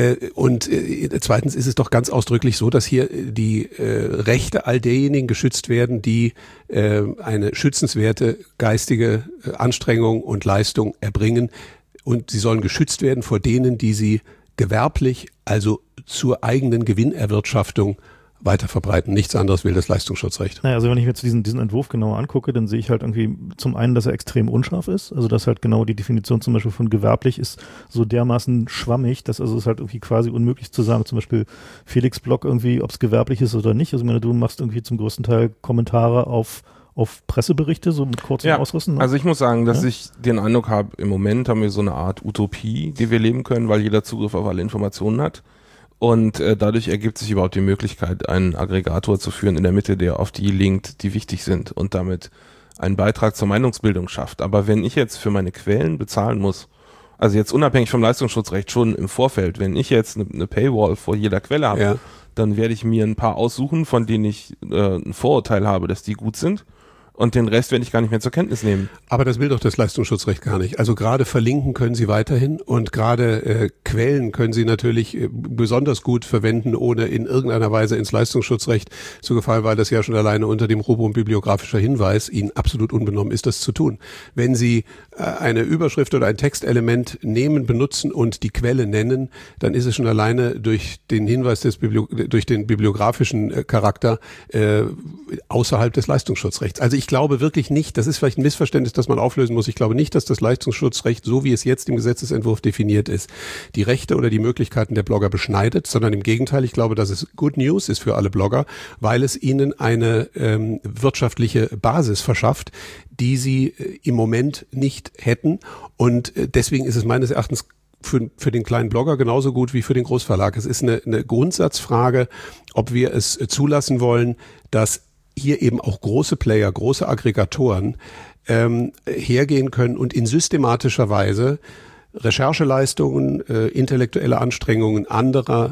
Zweitens ist es doch ganz ausdrücklich so, dass hier die Rechte all derjenigen geschützt werden, die eine schützenswerte geistige Anstrengung und Leistung erbringen. Und sie sollen geschützt werden vor denen, die sie gewerblich, also zur eigenen Gewinnerwirtschaftung weiter verbreiten. Nichts anderes will das Leistungsschutzrecht. Naja, also wenn ich mir jetzt diesen Entwurf genauer angucke, dann sehe ich halt irgendwie zum einen, dass er extrem unscharf ist, also dass halt genau die Definition zum Beispiel von gewerblich ist so dermaßen schwammig, dass also es halt irgendwie quasi unmöglich zu sagen, zum Beispiel Felix Blog irgendwie, ob es gewerblich ist oder nicht. Also ich meine, du machst irgendwie zum größten Teil Kommentare auf Presseberichte, so mit kurzen Ausrissen. Ne? Also ich muss sagen, dass ich den Eindruck habe, im Moment haben wir so eine Art Utopie, die wir leben können, weil jeder Zugriff auf alle Informationen hat. Und dadurch ergibt sich überhaupt die Möglichkeit, einen Aggregator zu führen in der Mitte, der auf die linkt, die wichtig sind und damit einen Beitrag zur Meinungsbildung schafft. Aber wenn ich jetzt für meine Quellen bezahlen muss, also jetzt unabhängig vom Leistungsschutzrecht schon im Vorfeld, wenn ich jetzt eine Paywall vor jeder Quelle habe, dann werde ich mir ein paar aussuchen, von denen ich ein Vorurteil habe, dass die gut sind. Und den Rest werde ich gar nicht mehr zur Kenntnis nehmen. Aber das will doch das Leistungsschutzrecht gar nicht. Also gerade verlinken können Sie weiterhin, und gerade Quellen können Sie natürlich besonders gut verwenden, ohne in irgendeiner Weise ins Leistungsschutzrecht zu gefallen, weil das ja schon alleine unter dem Rubrum bibliografischer Hinweis Ihnen absolut unbenommen ist, das zu tun. Wenn Sie eine Überschrift oder ein Textelement nehmen, benutzen und die Quelle nennen, dann ist es schon alleine durch den Hinweis durch den bibliografischen Charakter außerhalb des Leistungsschutzrechts. Also ich glaube wirklich nicht, das ist vielleicht ein Missverständnis, das man auflösen muss. Ich glaube nicht, dass das Leistungsschutzrecht, so wie es jetzt im Gesetzesentwurf definiert ist, die Rechte oder die Möglichkeiten der Blogger beschneidet, sondern im Gegenteil, ich glaube, dass es Good News ist für alle Blogger, weil es ihnen eine wirtschaftliche Basis verschafft, die sie im Moment nicht hätten. Und deswegen ist es meines Erachtens für den kleinen Blogger genauso gut wie für den Großverlag. Es ist eine Grundsatzfrage, ob wir es zulassen wollen, dass hier eben auch große Player, große Aggregatoren hergehen können und in systematischer Weise Rechercheleistungen, intellektuelle Anstrengungen anderer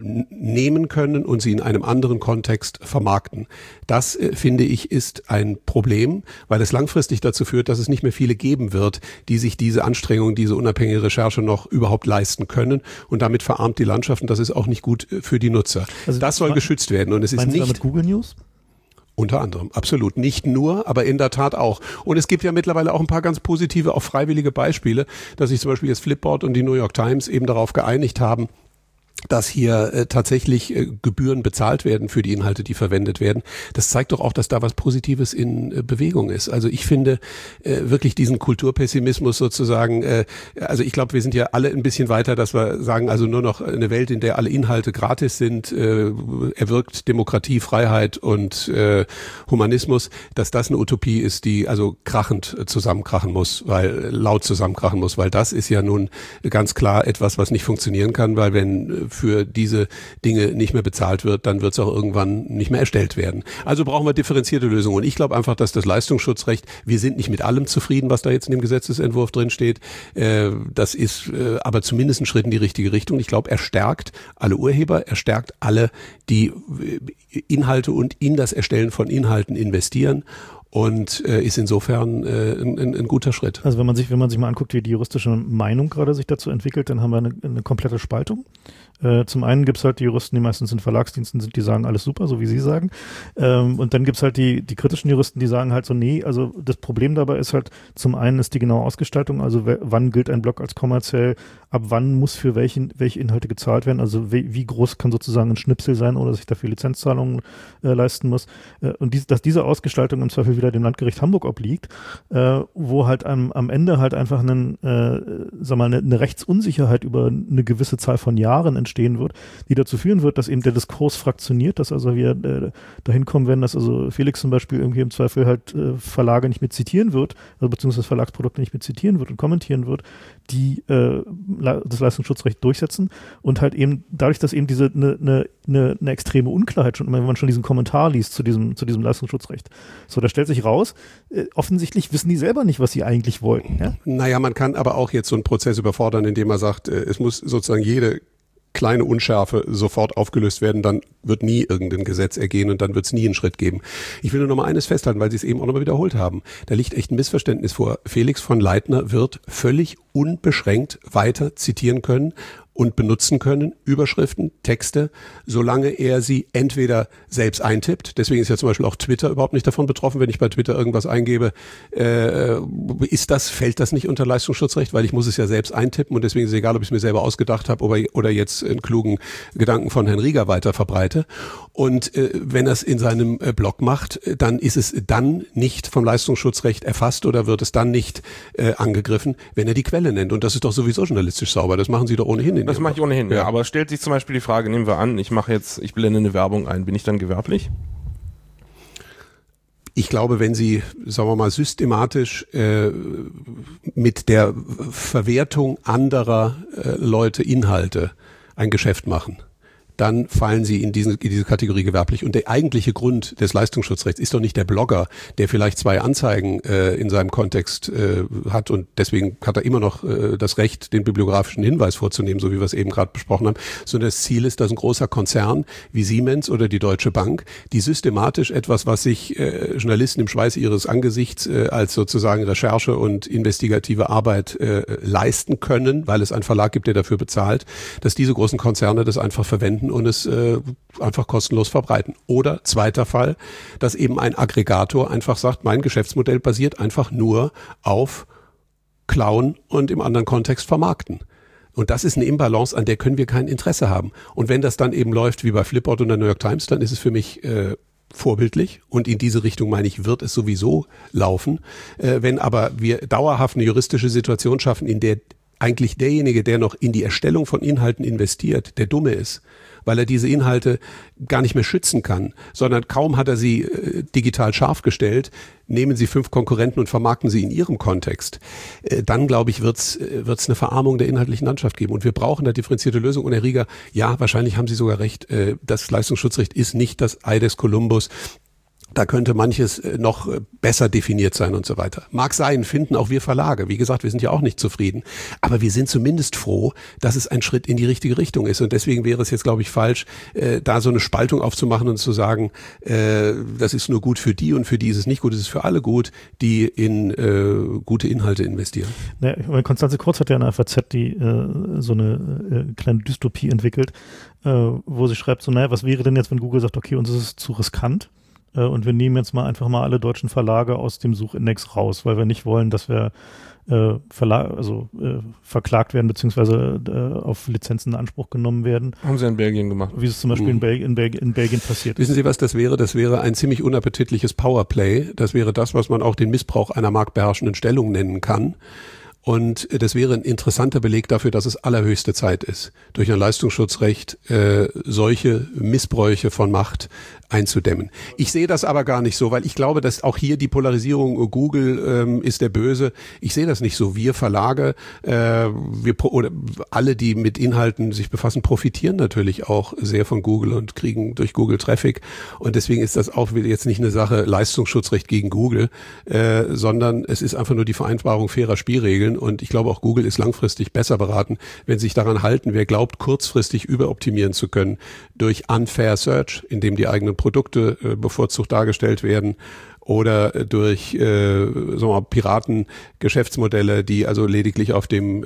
nehmen können und sie in einem anderen Kontext vermarkten. Das, finde ich, ist ein Problem, weil es langfristig dazu führt, dass es nicht mehr viele geben wird, die sich diese Anstrengungen, diese unabhängige Recherche noch überhaupt leisten können, und damit verarmt die Landschaft, und das ist auch nicht gut für die Nutzer. Also das soll geschützt werden, und es ist nicht... Damit Google News? Unter anderem, absolut. Nicht nur, aber in der Tat auch. Und es gibt ja mittlerweile auch ein paar ganz positive, auch freiwillige Beispiele, dass sich zum Beispiel jetzt Flipboard und die New York Times eben darauf geeinigt haben, dass hier tatsächlich Gebühren bezahlt werden für die Inhalte, die verwendet werden. Das zeigt doch auch, dass da was Positives in Bewegung ist. Also ich finde wirklich diesen Kulturpessimismus sozusagen, also ich glaube, wir sind ja alle ein bisschen weiter, dass wir sagen, also nur noch eine Welt, in der alle Inhalte gratis sind, erwirkt Demokratie, Freiheit und Humanismus, dass das eine Utopie ist, die also krachend zusammenkrachen muss, laut zusammenkrachen muss, weil das ist ja nun ganz klar etwas, was nicht funktionieren kann, weil wenn für diese Dinge nicht mehr bezahlt wird, dann wird es auch irgendwann nicht mehr erstellt werden. Also brauchen wir differenzierte Lösungen. Und ich glaube einfach, dass das Leistungsschutzrecht, wir sind nicht mit allem zufrieden, was da jetzt in dem Gesetzesentwurf drin steht. Das ist aber zumindest ein Schritt in die richtige Richtung. Ich glaube, er stärkt alle Urheber, er stärkt alle, die Inhalte und in das Erstellen von Inhalten investieren. Und ist insofern ein guter Schritt. Also wenn man sich mal anguckt, wie die juristische Meinung gerade sich dazu entwickelt, dann haben wir eine komplette Spaltung. Zum einen gibt's halt die Juristen, die meistens in Verlagsdiensten sind, die sagen, alles super, so wie Sie sagen. Und dann gibt's halt die kritischen Juristen, die sagen halt so, nee, also das Problem dabei ist halt, zum einen ist die genaue Ausgestaltung, also wann gilt ein Blog als kommerziell, ab wann muss für welche Inhalte gezahlt werden, also wie groß kann sozusagen ein Schnipsel sein, oder sich dafür Lizenzzahlungen leisten muss. Und dass diese Ausgestaltung im Zweifel wieder dem Landgericht Hamburg obliegt, wo halt am Ende halt einfach eine Rechtsunsicherheit über eine gewisse Zahl von Jahren entstehen wird, die dazu führen wird, dass eben der Diskurs fraktioniert, dass also wir dahin kommen werden, dass also Felix zum Beispiel irgendwie im Zweifel halt Verlage nicht mit zitieren wird, also beziehungsweise Verlagsprodukte nicht mit zitieren wird und kommentieren wird, die das Leistungsschutzrecht durchsetzen, und halt eben dadurch, dass eben diese eine extreme Unklarheit schon, wenn man schon diesen Kommentar liest zu diesem Leistungsschutzrecht. So, da stellt sich raus, offensichtlich wissen die selber nicht, was sie eigentlich wollten. Ja? Naja, man kann aber auch jetzt so einen Prozess überfordern, indem man sagt, es muss sozusagen jede kleine Unschärfe sofort aufgelöst werden, dann wird nie irgendein Gesetz ergehen und dann wird es nie einen Schritt geben. Ich will nur noch mal eines festhalten, weil Sie es eben auch noch mal wiederholt haben. Da liegt echt ein Missverständnis vor. Felix von Leitner wird völlig unbeschränkt weiter zitieren können und benutzen können, Überschriften, Texte, solange er sie entweder selbst eintippt. Deswegen ist ja zum Beispiel auch Twitter überhaupt nicht davon betroffen, wenn ich bei Twitter irgendwas eingebe. Fällt das nicht unter Leistungsschutzrecht, weil ich muss es ja selbst eintippen, und deswegen ist es egal, ob ich es mir selber ausgedacht habe oder jetzt einen klugen Gedanken von Herrn Rieger weiter verbreite. Und wenn er es in seinem Blog macht, dann ist es dann nicht vom Leistungsschutzrecht erfasst oder wird es dann nicht angegriffen, wenn er die Quelle nennt. Und das ist doch sowieso journalistisch sauber. Das machen Sie doch ohnehin. Das mache ich ohnehin, ja. Aber stellt sich zum Beispiel die Frage, nehmen wir an, ich blende eine Werbung ein, bin ich dann gewerblich? Ich glaube, wenn Sie, sagen wir mal, systematisch mit der Verwertung anderer Leute Inhalte ein Geschäft machen, dann fallen Sie in diese Kategorie gewerblich. Und der eigentliche Grund des Leistungsschutzrechts ist doch nicht der Blogger, der vielleicht 2 Anzeigen in seinem Kontext hat, und deswegen hat er immer noch das Recht, den bibliografischen Hinweis vorzunehmen, so wie wir es eben gerade besprochen haben, sondern das Ziel ist, dass ein großer Konzern wie Siemens oder die Deutsche Bank, die systematisch etwas, was sich Journalisten im Schweiße ihres Angesichts als sozusagen Recherche und investigative Arbeit leisten können, weil es einen Verlag gibt, der dafür bezahlt, dass diese großen Konzerne das einfach verwenden und es einfach kostenlos verbreiten. Oder zweiter Fall, dass eben ein Aggregator einfach sagt, mein Geschäftsmodell basiert einfach nur auf Klauen und im anderen Kontext vermarkten. Und das ist eine Imbalance, an der können wir kein Interesse haben. Und wenn das dann eben läuft wie bei Flipboard und der New York Times, dann ist es für mich vorbildlich, und in diese Richtung, meine ich, wird es sowieso laufen. Wenn aber wir dauerhaft eine juristische Situation schaffen, in der eigentlich derjenige, der noch in die Erstellung von Inhalten investiert, der Dumme ist, weil er diese Inhalte gar nicht mehr schützen kann, sondern kaum hat er sie digital scharf gestellt, nehmen Sie 5 Konkurrenten und vermarkten sie in ihrem Kontext. Dann, glaube ich, wird's eine Verarmung der inhaltlichen Landschaft geben. Und wir brauchen da differenzierte Lösungen. Und Herr Rieger, ja, wahrscheinlich haben Sie sogar recht, das Leistungsschutzrecht ist nicht das Ei des Kolumbus. Da könnte manches noch besser definiert sein und so weiter. Mag sein, finden auch wir Verlage. Wie gesagt, wir sind ja auch nicht zufrieden. Aber wir sind zumindest froh, dass es ein Schritt in die richtige Richtung ist. Und deswegen wäre es jetzt, glaube ich, falsch, da so eine Spaltung aufzumachen und zu sagen, das ist nur gut für die und für die ist es nicht gut. Es ist für alle gut, die in gute Inhalte investieren. Ja, Konstanze Kurz hat ja in der FAZ so eine kleine Dystopie entwickelt, wo sie schreibt, was wäre denn jetzt, wenn Google sagt, okay, uns ist es zu riskant? Und wir nehmen jetzt einfach mal alle deutschen Verlage aus dem Suchindex raus, weil wir nicht wollen, dass wir verklagt werden beziehungsweise auf Lizenzen in Anspruch genommen werden. Haben sie in Belgien gemacht. Wie es zum Beispiel in Belgien passiert ist. Wissen Sie, was das wäre? Das wäre ein ziemlich unappetitliches Powerplay. Das wäre das, was man auch den Missbrauch einer marktbeherrschenden Stellung nennen kann. Und das wäre ein interessanter Beleg dafür, dass es allerhöchste Zeit ist, durch ein Leistungsschutzrecht solche Missbräuche von Macht einzudämmen. Ich sehe das aber gar nicht so, weil ich glaube, dass auch hier die Polarisierung Google ist der Böse. Ich sehe das nicht so. Wir Verlage, oder alle, die mit Inhalten sich befassen, profitieren natürlich auch sehr von Google und kriegen durch Google Traffic. Und deswegen ist das auch jetzt nicht eine Sache Leistungsschutzrecht gegen Google, sondern es ist einfach nur die Vereinbarung fairer Spielregeln. Und ich glaube, auch Google ist langfristig besser beraten, wenn sie sich daran halten. Wer glaubt, kurzfristig überoptimieren zu können durch Unfair Search, indem die eigenen Produkte bevorzugt dargestellt werden, oder durch Piratengeschäftsmodelle, die also lediglich auf dem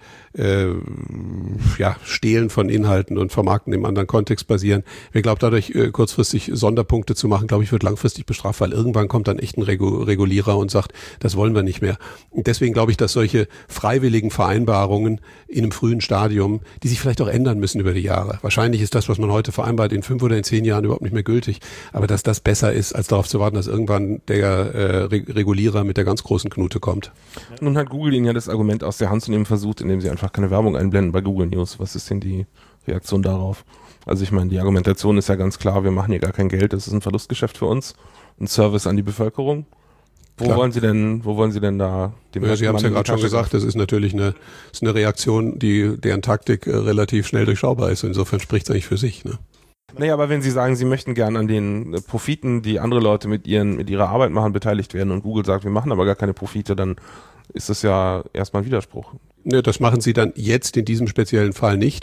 Stehlen von Inhalten und Vermarkten im anderen Kontext basieren. Wer glaubt, dadurch kurzfristig Sonderpunkte zu machen, glaube ich, wird langfristig bestraft, weil irgendwann kommt dann echt ein Regulierer und sagt, das wollen wir nicht mehr. Und deswegen glaube ich, dass solche freiwilligen Vereinbarungen in einem frühen Stadium, die sich vielleicht auch ändern müssen über die Jahre. Wahrscheinlich ist das, was man heute vereinbart, in 5 oder in 10 Jahren überhaupt nicht mehr gültig. Aber dass das besser ist, als darauf zu warten, dass irgendwann der Regulierer mit der ganz großen Knute kommt. Nun hat Google Ihnen ja das Argument aus der Hand zu nehmen versucht, indem sie einfach keine Werbung einblenden bei Google News. Was ist denn die Reaktion darauf? Also ich meine, die Argumentation ist ja ganz klar, wir machen hier gar kein Geld, das ist ein Verlustgeschäft für uns, ein Service an die Bevölkerung. Wo wollen Sie denn da den Sie haben es ja gerade schon gesagt, das ist natürlich eine Reaktion, deren Taktik relativ schnell durchschaubar ist. Insofern spricht es eigentlich für sich, ne? Naja, aber wenn Sie sagen, Sie möchten gern an den Profiten, die andere Leute mit ihrer Arbeit machen, beteiligt werden und Google sagt, wir machen aber gar keine Profite, dann ist das ja erstmal ein Widerspruch. Ne, das machen Sie dann jetzt in diesem speziellen Fall nicht,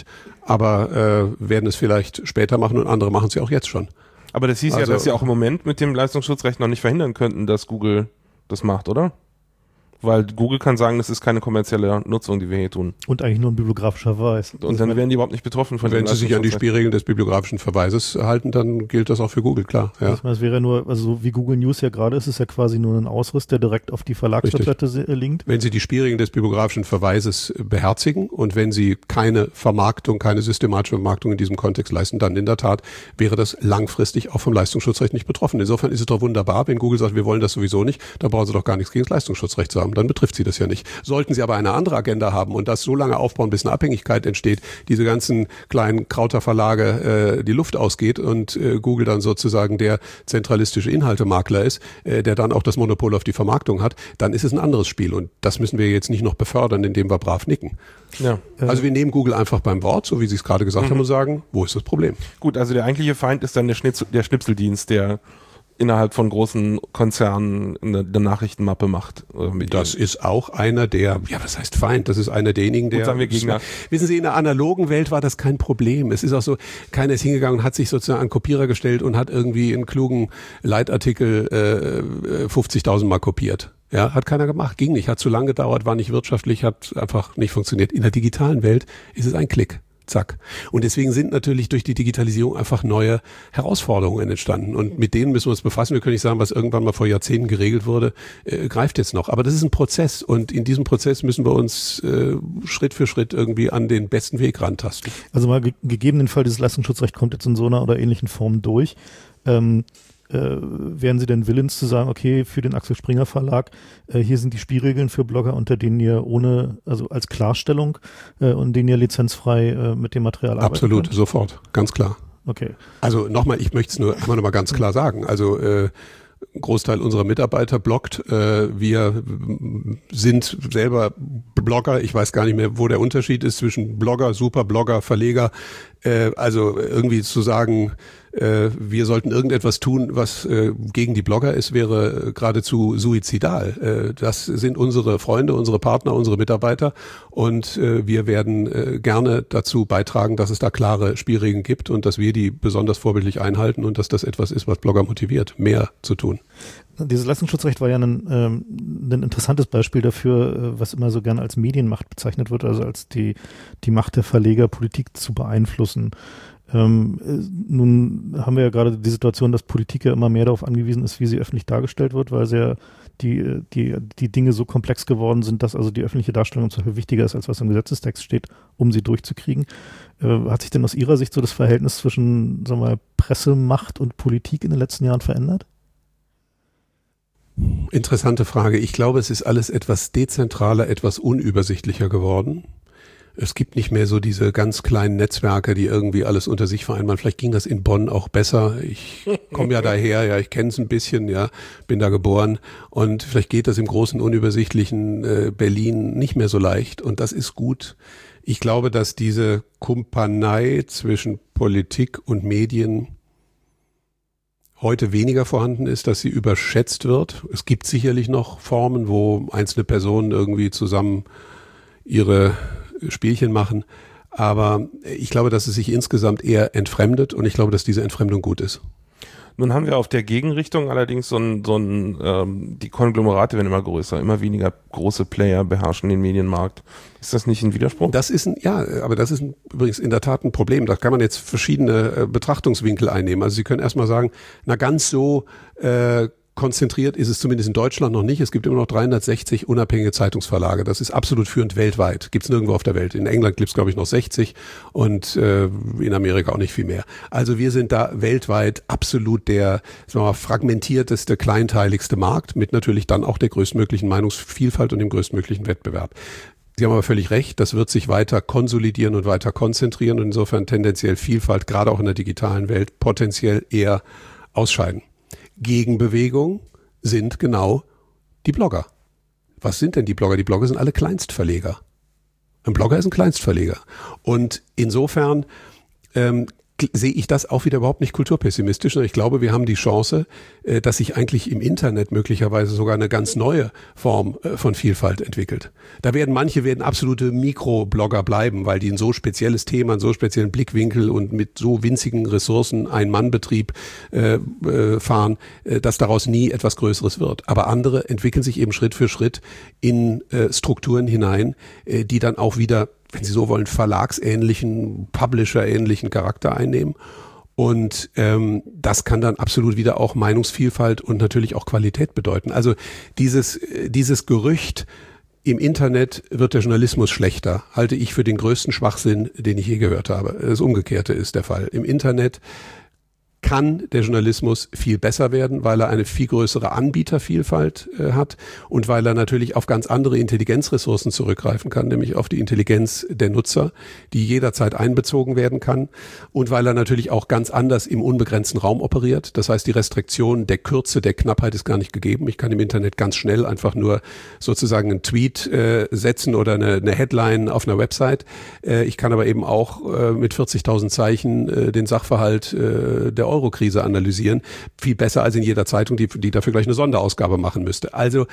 aber werden es vielleicht später machen und andere machen es ja auch jetzt schon. Aber das hieß ja, dass Sie auch im Moment mit dem Leistungsschutzrecht noch nicht verhindern könnten, dass Google das macht, oder? Weil Google kann sagen, das ist keine kommerzielle Nutzung, die wir hier tun. Und eigentlich nur ein bibliografischer Verweis. Und dann werden die überhaupt nicht betroffen von dem Wenn sie sich an die Spielregeln des bibliografischen Verweises halten, dann gilt das auch für Google, klar. Ja. Das wäre nur, also so wie Google News ja gerade ist, ist ja quasi nur ein Ausriss, der direkt auf die Verlagswebseite linkt. Wenn Sie die Spielregeln des bibliografischen Verweises beherzigen und wenn Sie keine Vermarktung, keine systematische Vermarktung in diesem Kontext leisten, dann in der Tat wäre das langfristig auch vom Leistungsschutzrecht nicht betroffen. Insofern ist es doch wunderbar, wenn Google sagt, wir wollen das sowieso nicht, dann brauchen Sie doch gar nichts gegen das Leistungsschutzrecht zu haben. Dann betrifft Sie das ja nicht. Sollten Sie aber eine andere Agenda haben und das so lange aufbauen, bis eine Abhängigkeit entsteht, diese ganzen kleinen Krauter-Verlage die Luft ausgeht und Google dann sozusagen der zentralistische Inhaltemakler ist, der dann auch das Monopol auf die Vermarktung hat, dann ist es ein anderes Spiel und das müssen wir jetzt nicht noch befördern, indem wir brav nicken. Ja. Also wir nehmen Google einfach beim Wort, so wie Sie es gerade gesagt haben, und sagen, wo ist das Problem? Gut, also der eigentliche Feind ist dann der Schnipseldienst, der innerhalb von großen Konzernen eine Nachrichtenmappe macht. Das ist auch einer der, was heißt Feind? Das ist einer derjenigen, der... Sagen wir Gegner. Wissen Sie, in der analogen Welt war das kein Problem. Es ist auch so, keiner ist hingegangen und hat sich sozusagen an Kopierer gestellt und hat irgendwie einen klugen Leitartikel 50.000 Mal kopiert. Ja, hat keiner gemacht, ging nicht, hat zu lang gedauert, war nicht wirtschaftlich, hat einfach nicht funktioniert. In der digitalen Welt ist es ein Klick. Zack. Und deswegen sind natürlich durch die Digitalisierung einfach neue Herausforderungen entstanden. Und mit denen müssen wir uns befassen. Wir können nicht sagen, was irgendwann mal vor Jahrzehnten geregelt wurde, greift jetzt noch. Aber das ist ein Prozess. Und in diesem Prozess müssen wir uns Schritt für Schritt irgendwie an den besten Weg rantasten. Also mal gegeben den Fall, dieses Leistungsschutzrecht kommt jetzt in so einer oder ähnlichen Form durch. wären Sie denn willens zu sagen, okay, für den Axel Springer Verlag, hier sind die Spielregeln für Blogger, unter denen ihr also als Klarstellung und denen ihr lizenzfrei mit dem Material arbeiten Absolut, könnt? sofort, ganz klar. Okay. Also nochmal, ich möchte es nur noch mal ganz klar sagen. Also ein Großteil unserer Mitarbeiter bloggt. Wir sind selber Blogger. Ich weiß gar nicht mehr, wo der Unterschied ist zwischen Blogger, Superblogger, Verleger. Also irgendwie zu sagen, wir sollten irgendetwas tun, was gegen die Blogger ist, wäre geradezu suizidal. Das sind unsere Freunde, unsere Partner, unsere Mitarbeiter und wir werden gerne dazu beitragen, dass es da klare Spielregeln gibt und dass wir die besonders vorbildlich einhalten und dass das etwas ist, was Blogger motiviert, mehr zu tun. Dieses Leistungsschutzrecht war ja ein interessantes Beispiel dafür, was immer so gerne als Medienmacht bezeichnet wird, also als die Macht der Verleger, Politik zu beeinflussen. Nun haben wir ja gerade die Situation, dass Politik ja immer mehr darauf angewiesen ist, wie sie öffentlich dargestellt wird, weil sie ja die Dinge so komplex geworden sind, dass also die öffentliche Darstellung zum Beispiel wichtiger ist, als was im Gesetzestext steht, um sie durchzukriegen. Hat sich denn aus Ihrer Sicht so das Verhältnis zwischen, sagen wir mal, Pressemacht und Politik in den letzten Jahren verändert? Interessante Frage. Ich glaube, es ist alles etwas dezentraler, etwas unübersichtlicher geworden. Es gibt nicht mehr so diese ganz kleinen Netzwerke, die irgendwie alles unter sich vereinbaren. Vielleicht ging das in Bonn auch besser. Ich komme ja daher, ja, ich kenne es ein bisschen, ja, bin da geboren. Und vielleicht geht das im großen, unübersichtlichen Berlin nicht mehr so leicht. Und das ist gut. Ich glaube, dass diese Kumpanei zwischen Politik und Medien heute weniger vorhanden ist, dass sie überschätzt wird. Es gibt sicherlich noch Formen, wo einzelne Personen irgendwie zusammen ihre Spielchen machen, aber ich glaube, dass es sich insgesamt eher entfremdet und ich glaube, dass diese Entfremdung gut ist. Nun haben wir auf der Gegenrichtung allerdings die Konglomerate werden immer größer, immer weniger große Player beherrschen den Medienmarkt. Ist das nicht ein Widerspruch? Das ist übrigens in der Tat ein Problem. Da kann man jetzt verschiedene Betrachtungswinkel einnehmen. Also Sie können erstmal sagen, na ganz so konzentriert ist es zumindest in Deutschland noch nicht. Es gibt immer noch 360 unabhängige Zeitungsverlage. Das ist absolut führend weltweit. Gibt es nirgendwo auf der Welt. In England gibt es, glaube ich, noch 60 und in Amerika auch nicht viel mehr. Also wir sind da weltweit absolut der, sagen wir mal, fragmentierteste, kleinteiligste Markt mit natürlich dann auch der größtmöglichen Meinungsvielfalt und dem größtmöglichen Wettbewerb. Sie haben aber völlig recht, das wird sich weiter konsolidieren und weiter konzentrieren und insofern tendenziell Vielfalt, gerade auch in der digitalen Welt, potenziell eher ausscheiden. Gegenbewegung sind genau die Blogger. Was sind denn die Blogger? Die Blogger sind alle Kleinstverleger. Ein Blogger ist ein Kleinstverleger. Und insofern sehe ich das auch wieder überhaupt nicht kulturpessimistisch. Ich glaube, wir haben die Chance, dass sich eigentlich im Internet möglicherweise sogar eine ganz neue Form von Vielfalt entwickelt. Manche werden absolute Mikroblogger bleiben, weil die ein so spezielles Thema, einen so speziellen Blickwinkel und mit so winzigen Ressourcen Ein-Mann-Betrieb fahren, dass daraus nie etwas Größeres wird. Aber andere entwickeln sich eben Schritt für Schritt in Strukturen hinein, die dann auch wieder, wenn Sie so wollen, verlagsähnlichen, Publisher-ähnlichen Charakter einnehmen. Und das kann dann absolut wieder auch Meinungsvielfalt und natürlich auch Qualität bedeuten. Also dieses Gerücht, im Internet wird der Journalismus schlechter, halte ich für den größten Schwachsinn, den ich je gehört habe. Das Umgekehrte ist der Fall. Im Internet kann der Journalismus viel besser werden, weil er eine viel größere Anbietervielfalt hat und weil er natürlich auf ganz andere Intelligenzressourcen zurückgreifen kann, nämlich auf die Intelligenz der Nutzer, die jederzeit einbezogen werden kann und weil er natürlich auch ganz anders im unbegrenzten Raum operiert. Das heißt, die Restriktion der Kürze, der Knappheit ist gar nicht gegeben. Ich kann im Internet ganz schnell einfach nur sozusagen einen Tweet setzen oder eine Headline auf einer Website. Ich kann aber eben auch mit 40.000 Zeichen den Sachverhalt der Euro-Krise analysieren, viel besser als in jeder Zeitung, die dafür gleich eine Sonderausgabe machen müsste. Also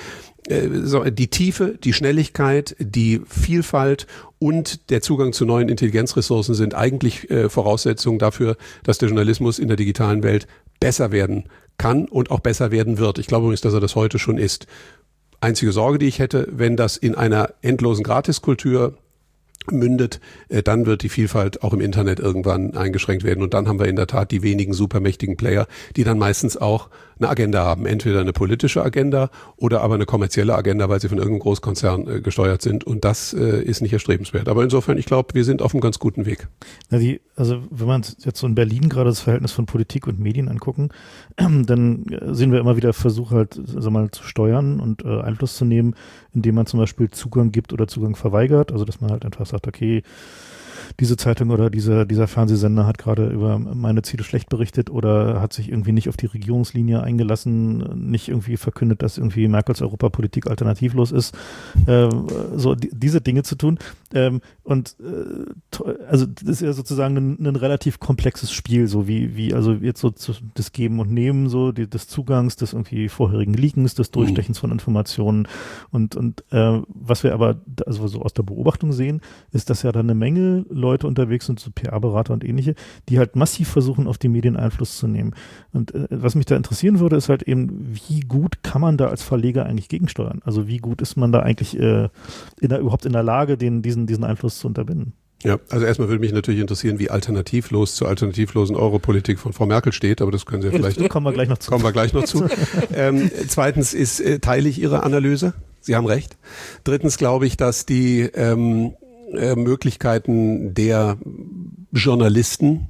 die Tiefe, die Schnelligkeit, die Vielfalt und der Zugang zu neuen Intelligenzressourcen sind eigentlich Voraussetzungen dafür, dass der Journalismus in der digitalen Welt besser werden kann und auch besser werden wird. Ich glaube übrigens, dass er das heute schon ist. Einzige Sorge, die ich hätte, wenn das in einer endlosen Gratiskultur mündet, dann wird die Vielfalt auch im Internet irgendwann eingeschränkt werden. Und dann haben wir in der Tat die wenigen supermächtigen Player, die dann meistens auch eine Agenda haben. Entweder eine politische Agenda oder aber eine kommerzielle Agenda, weil sie von irgendeinem Großkonzern gesteuert sind. Und das ist nicht erstrebenswert. Aber insofern, ich glaube, wir sind auf einem ganz guten Weg. Also wenn man jetzt so in Berlin gerade das Verhältnis von Politik und Medien angucken, dann sehen wir immer wieder Versuche halt, zu steuern und Einfluss zu nehmen, indem man zum Beispiel Zugang gibt oder Zugang verweigert. Also dass man halt einfach sagt, okay, diese Zeitung oder dieser Fernsehsender hat gerade über meine Ziele schlecht berichtet oder hat sich irgendwie nicht auf die Regierungslinie eingelassen, nicht irgendwie verkündet, dass irgendwie Merkels Europapolitik alternativlos ist, diese Dinge zu tun. Also das ist ja sozusagen ein relativ komplexes Spiel, so wie also jetzt so das Geben und Nehmen, so des Zugangs, des irgendwie vorherigen Leakens, des Durchstechens von Informationen und was wir aber also so aus der Beobachtung sehen, ist, dass ja da eine Menge Leute unterwegs sind, so PR-Berater und ähnliche, die halt massiv versuchen, auf die Medien Einfluss zu nehmen. Und was mich da interessieren würde, ist halt eben, wie gut kann man da als Verleger eigentlich gegensteuern? Also wie gut ist man da eigentlich überhaupt in der Lage, diesen Einfluss zu unterbinden? Ja, also erstmal würde mich natürlich interessieren, wie alternativlos zur alternativlosen Europolitik von Frau Merkel steht, aber das können Sie ja vielleicht. Kommen wir gleich noch zu. Zweitens teile ich Ihre Analyse. Sie haben recht. Drittens glaube ich, dass die Möglichkeiten der Journalisten,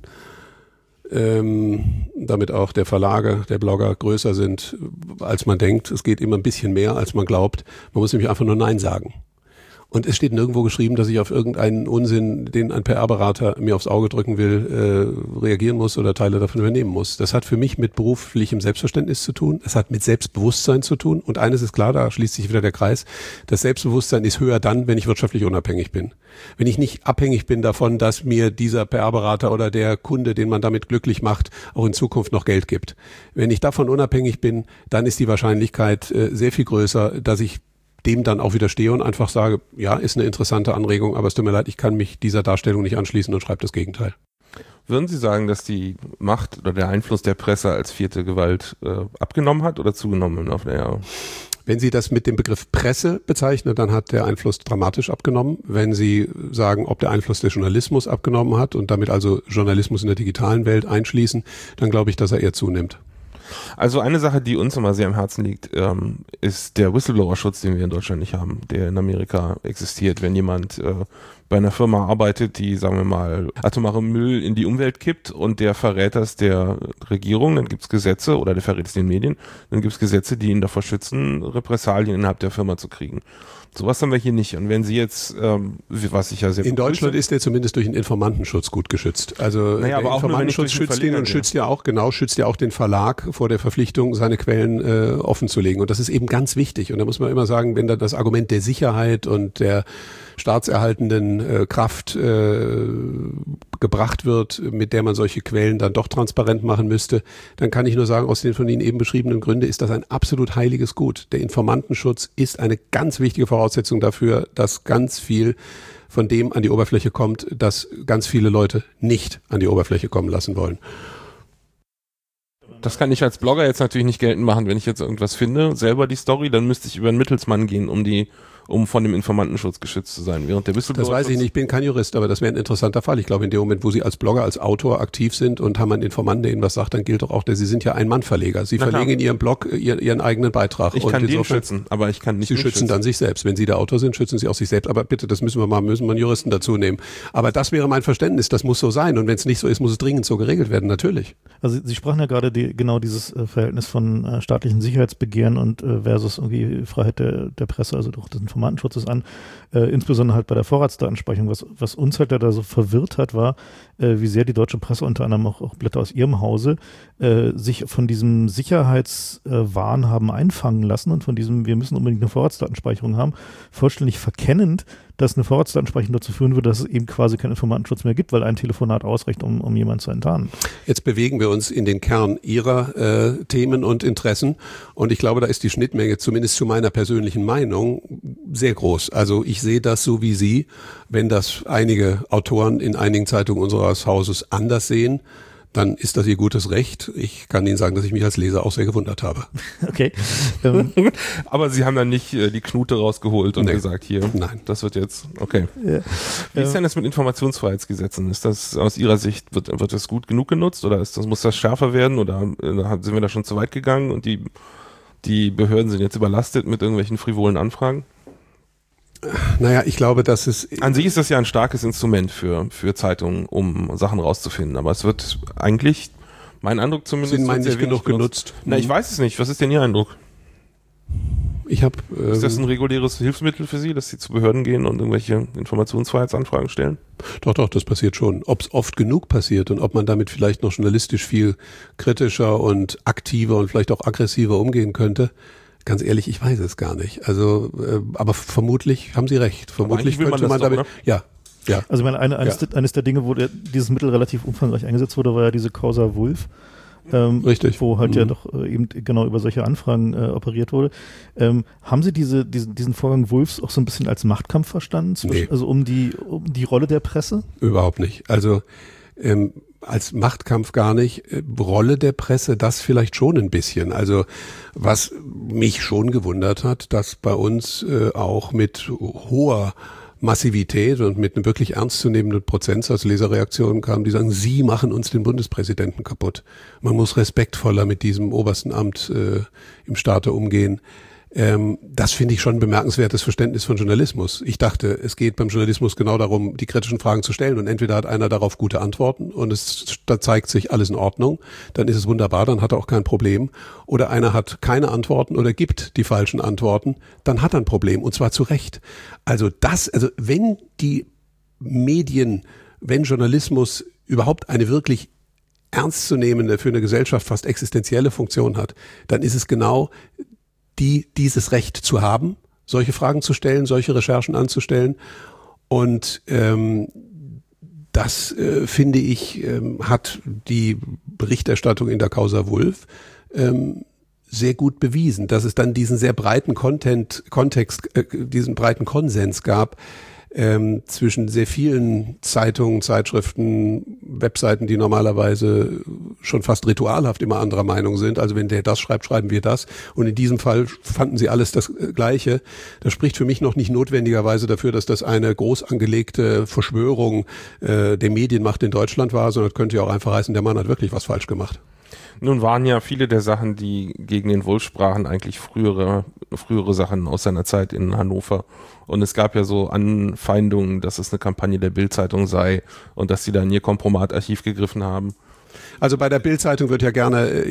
damit auch der Verlage, der Blogger größer sind, als man denkt. Es geht immer ein bisschen mehr, als man glaubt. Man muss nämlich einfach nur Nein sagen. Und es steht nirgendwo geschrieben, dass ich auf irgendeinen Unsinn, den ein PR-Berater mir aufs Auge drücken will, reagieren muss oder Teile davon übernehmen muss. Das hat für mich mit beruflichem Selbstverständnis zu tun. Es hat mit Selbstbewusstsein zu tun. Und eines ist klar, da schließt sich wieder der Kreis. Das Selbstbewusstsein ist höher dann, wenn ich wirtschaftlich unabhängig bin. Wenn ich nicht abhängig bin davon, dass mir dieser PR-Berater oder der Kunde, den man damit glücklich macht, auch in Zukunft noch Geld gibt. Wenn ich davon unabhängig bin, dann ist die Wahrscheinlichkeit sehr viel größer, dass ich dem dann auch widerstehe und einfach sage, ja, ist eine interessante Anregung, aber es tut mir leid, ich kann mich dieser Darstellung nicht anschließen und schreibe das Gegenteil. Würden Sie sagen, dass die Macht oder der Einfluss der Presse als vierte Gewalt abgenommen hat oder zugenommen im Laufe der Jahre? Wenn Sie das mit dem Begriff Presse bezeichnen, dann hat der Einfluss dramatisch abgenommen. Wenn Sie sagen, ob der Einfluss des Journalismus abgenommen hat und damit also Journalismus in der digitalen Welt einschließen, dann glaube ich, dass er eher zunimmt. Also eine Sache, die uns immer sehr am Herzen liegt, ist der Whistleblower-Schutz, den wir in Deutschland nicht haben, der in Amerika existiert. Wenn jemand bei einer Firma arbeitet, die, sagen wir mal, atomaren Müll in die Umwelt kippt und der verrät das der Regierung, dann gibt es Gesetze, oder der verrät es den Medien, dann gibt es Gesetze, die ihn davor schützen, Repressalien innerhalb der Firma zu kriegen. Sowas haben wir hier nicht. Und wenn Sie jetzt, was ich ja sehr in Deutschland ist der zumindest durch den Informantenschutz gut geschützt. Also der Informantenschutz schützt ihn und schützt ja auch den Verlag vor der Verpflichtung, seine Quellen offen zu legen. Und das ist eben ganz wichtig. Und da muss man immer sagen, wenn da das Argument der Sicherheit und der staatserhaltenden Kraft gebracht wird, mit der man solche Quellen dann doch transparent machen müsste, dann kann ich nur sagen, aus den von Ihnen eben beschriebenen Gründen ist das ein absolut heiliges Gut. Der Informantenschutz ist eine ganz wichtige Voraussetzung dafür, dass ganz viel von dem an die Oberfläche kommt, dass ganz viele Leute nicht an die Oberfläche kommen lassen wollen. Das kann ich als Blogger jetzt natürlich nicht geltend machen, wenn ich jetzt irgendwas finde, selber die Story, dann müsste ich über einen Mittelsmann gehen, um von dem Informantenschutz geschützt zu sein. Während der Whistleblower, das weiß ich nicht, ich bin kein Jurist, aber das wäre ein interessanter Fall. Ich glaube, in dem Moment, wo Sie als Blogger, als Autor aktiv sind und haben einen Informanten, der Ihnen was sagt, dann gilt doch auch, Sie sind ja Ein-Mann-Verleger. Sie verlegen in Ihrem Blog Ihren eigenen Beitrag. Ich kann den schützen, aber ich kann nicht Sie schützen dann sich selbst. Wenn Sie der Autor sind, schützen Sie auch sich selbst. Aber bitte, das müssen wir einen Juristen dazu nehmen. Aber das wäre mein Verständnis, das muss so sein. Und wenn es nicht so ist, muss es dringend so geregelt werden, natürlich. Also Sie sprachen ja gerade genau dieses Verhältnis von staatlichen Sicherheitsbegehren und versus irgendwie Freiheit der Presse, also doch des Informantenschutzes an. Insbesondere halt bei der Vorratsdatenspeicherung. Was uns halt da so verwirrt hat, war, wie sehr die deutsche Presse, unter anderem auch Blätter aus ihrem Hause, sich von diesem Sicherheitswahn haben einfangen lassen und von diesem, wir müssen unbedingt eine Vorratsdatenspeicherung haben, vollständig verkennend, dass eine Vorratsdatenspeicherung dazu führen würde, dass es eben quasi keinen Informantenschutz mehr gibt, weil ein Telefonat ausreicht, um jemanden zu enttarnen. Jetzt bewegen wir uns in den Kern Ihrer Themen und Interessen und ich glaube, da ist die Schnittmenge, zumindest zu meiner persönlichen Meinung, sehr groß. Also ich sehe das so wie Sie. Wenn das einige Autoren in einigen Zeitungen unseres Hauses anders sehen, dann ist das Ihr gutes Recht. Ich kann Ihnen sagen, dass ich mich als Leser auch sehr gewundert habe. Okay. Aber Sie haben dann nicht die Knute rausgeholt und gesagt, hier, nein, das wird jetzt, okay. Ja. Wie ist denn das mit Informationsfreiheitsgesetzen? Ist das aus Ihrer Sicht, wird das gut genug genutzt oder muss das schärfer werden oder sind wir da schon zu weit gegangen und die Behörden sind jetzt überlastet mit irgendwelchen frivolen Anfragen? Naja, ich glaube, dass es... An sich ist das ja ein starkes Instrument für Zeitungen, um Sachen rauszufinden. Aber es wird eigentlich, mein Eindruck zumindest... Sind nicht genug genutzt. Na, ich weiß es nicht. Was ist denn Ihr Eindruck? Ist das ein reguläres Hilfsmittel für Sie, dass Sie zu Behörden gehen und irgendwelche Informationsfreiheitsanfragen stellen? Doch, das passiert schon. Ob es oft genug passiert und ob man damit vielleicht noch journalistisch viel kritischer und aktiver und vielleicht auch aggressiver umgehen könnte, ganz ehrlich, ich weiß es gar nicht. Also, aber vermutlich haben Sie recht. Vermutlich könnte man damit, ja. Also ich meine, eines der Dinge, wo dieses Mittel relativ umfangreich eingesetzt wurde, war ja diese Causa Wulff. Richtig. Wo halt ja doch eben genau über solche Anfragen operiert wurde. Haben Sie diesen Vorgang Wulffs auch so ein bisschen als Machtkampf verstanden? Nee. Also um die Rolle der Presse? Überhaupt nicht. Also als Machtkampf gar nicht. Rolle der Presse, das vielleicht schon ein bisschen. Also was mich schon gewundert hat, dass bei uns auch mit hoher Massivität und mit einem wirklich ernstzunehmenden Prozentsatz Leserreaktionen kamen, die sagen, Sie machen uns den Bundespräsidenten kaputt. Man muss respektvoller mit diesem obersten Amt im Staate umgehen. Das finde ich schon ein bemerkenswertes Verständnis von Journalismus. Ich dachte, es geht beim Journalismus genau darum, die kritischen Fragen zu stellen und entweder hat einer darauf gute Antworten und da zeigt sich alles in Ordnung, dann ist es wunderbar, dann hat er auch kein Problem. Oder einer hat keine Antworten oder gibt die falschen Antworten, dann hat er ein Problem und zwar zu Recht. Also wenn die Medien, wenn Journalismus überhaupt eine wirklich ernstzunehmende, für eine Gesellschaft fast existenzielle Funktion hat, dann ist es genau dieses Recht zu haben, solche Fragen zu stellen, solche Recherchen anzustellen. Und das, finde ich, hat die Berichterstattung in der Causa Wulff sehr gut bewiesen, dass es dann diesen sehr breiten diesen breiten Konsens gab zwischen sehr vielen Zeitungen, Zeitschriften, Webseiten, die normalerweise schon fast ritualhaft immer anderer Meinung sind. Also wenn der das schreibt, schreiben wir das. Und in diesem Fall fanden sie alles das Gleiche. Das spricht für mich noch nicht notwendigerweise dafür, dass das eine groß angelegte Verschwörung der Medienmacht in Deutschland war, sondern es könnte ja auch einfach heißen, der Mann hat wirklich was falsch gemacht. Nun waren ja viele der Sachen, die gegen den Wulff sprachen, eigentlich frühere Sachen aus seiner Zeit in Hannover. Und es gab ja so Anfeindungen, dass es eine Kampagne der Bild-Zeitung sei und dass sie da in ihr Kompromatarchiv gegriffen haben. Also bei der Bild-Zeitung wird ja gerne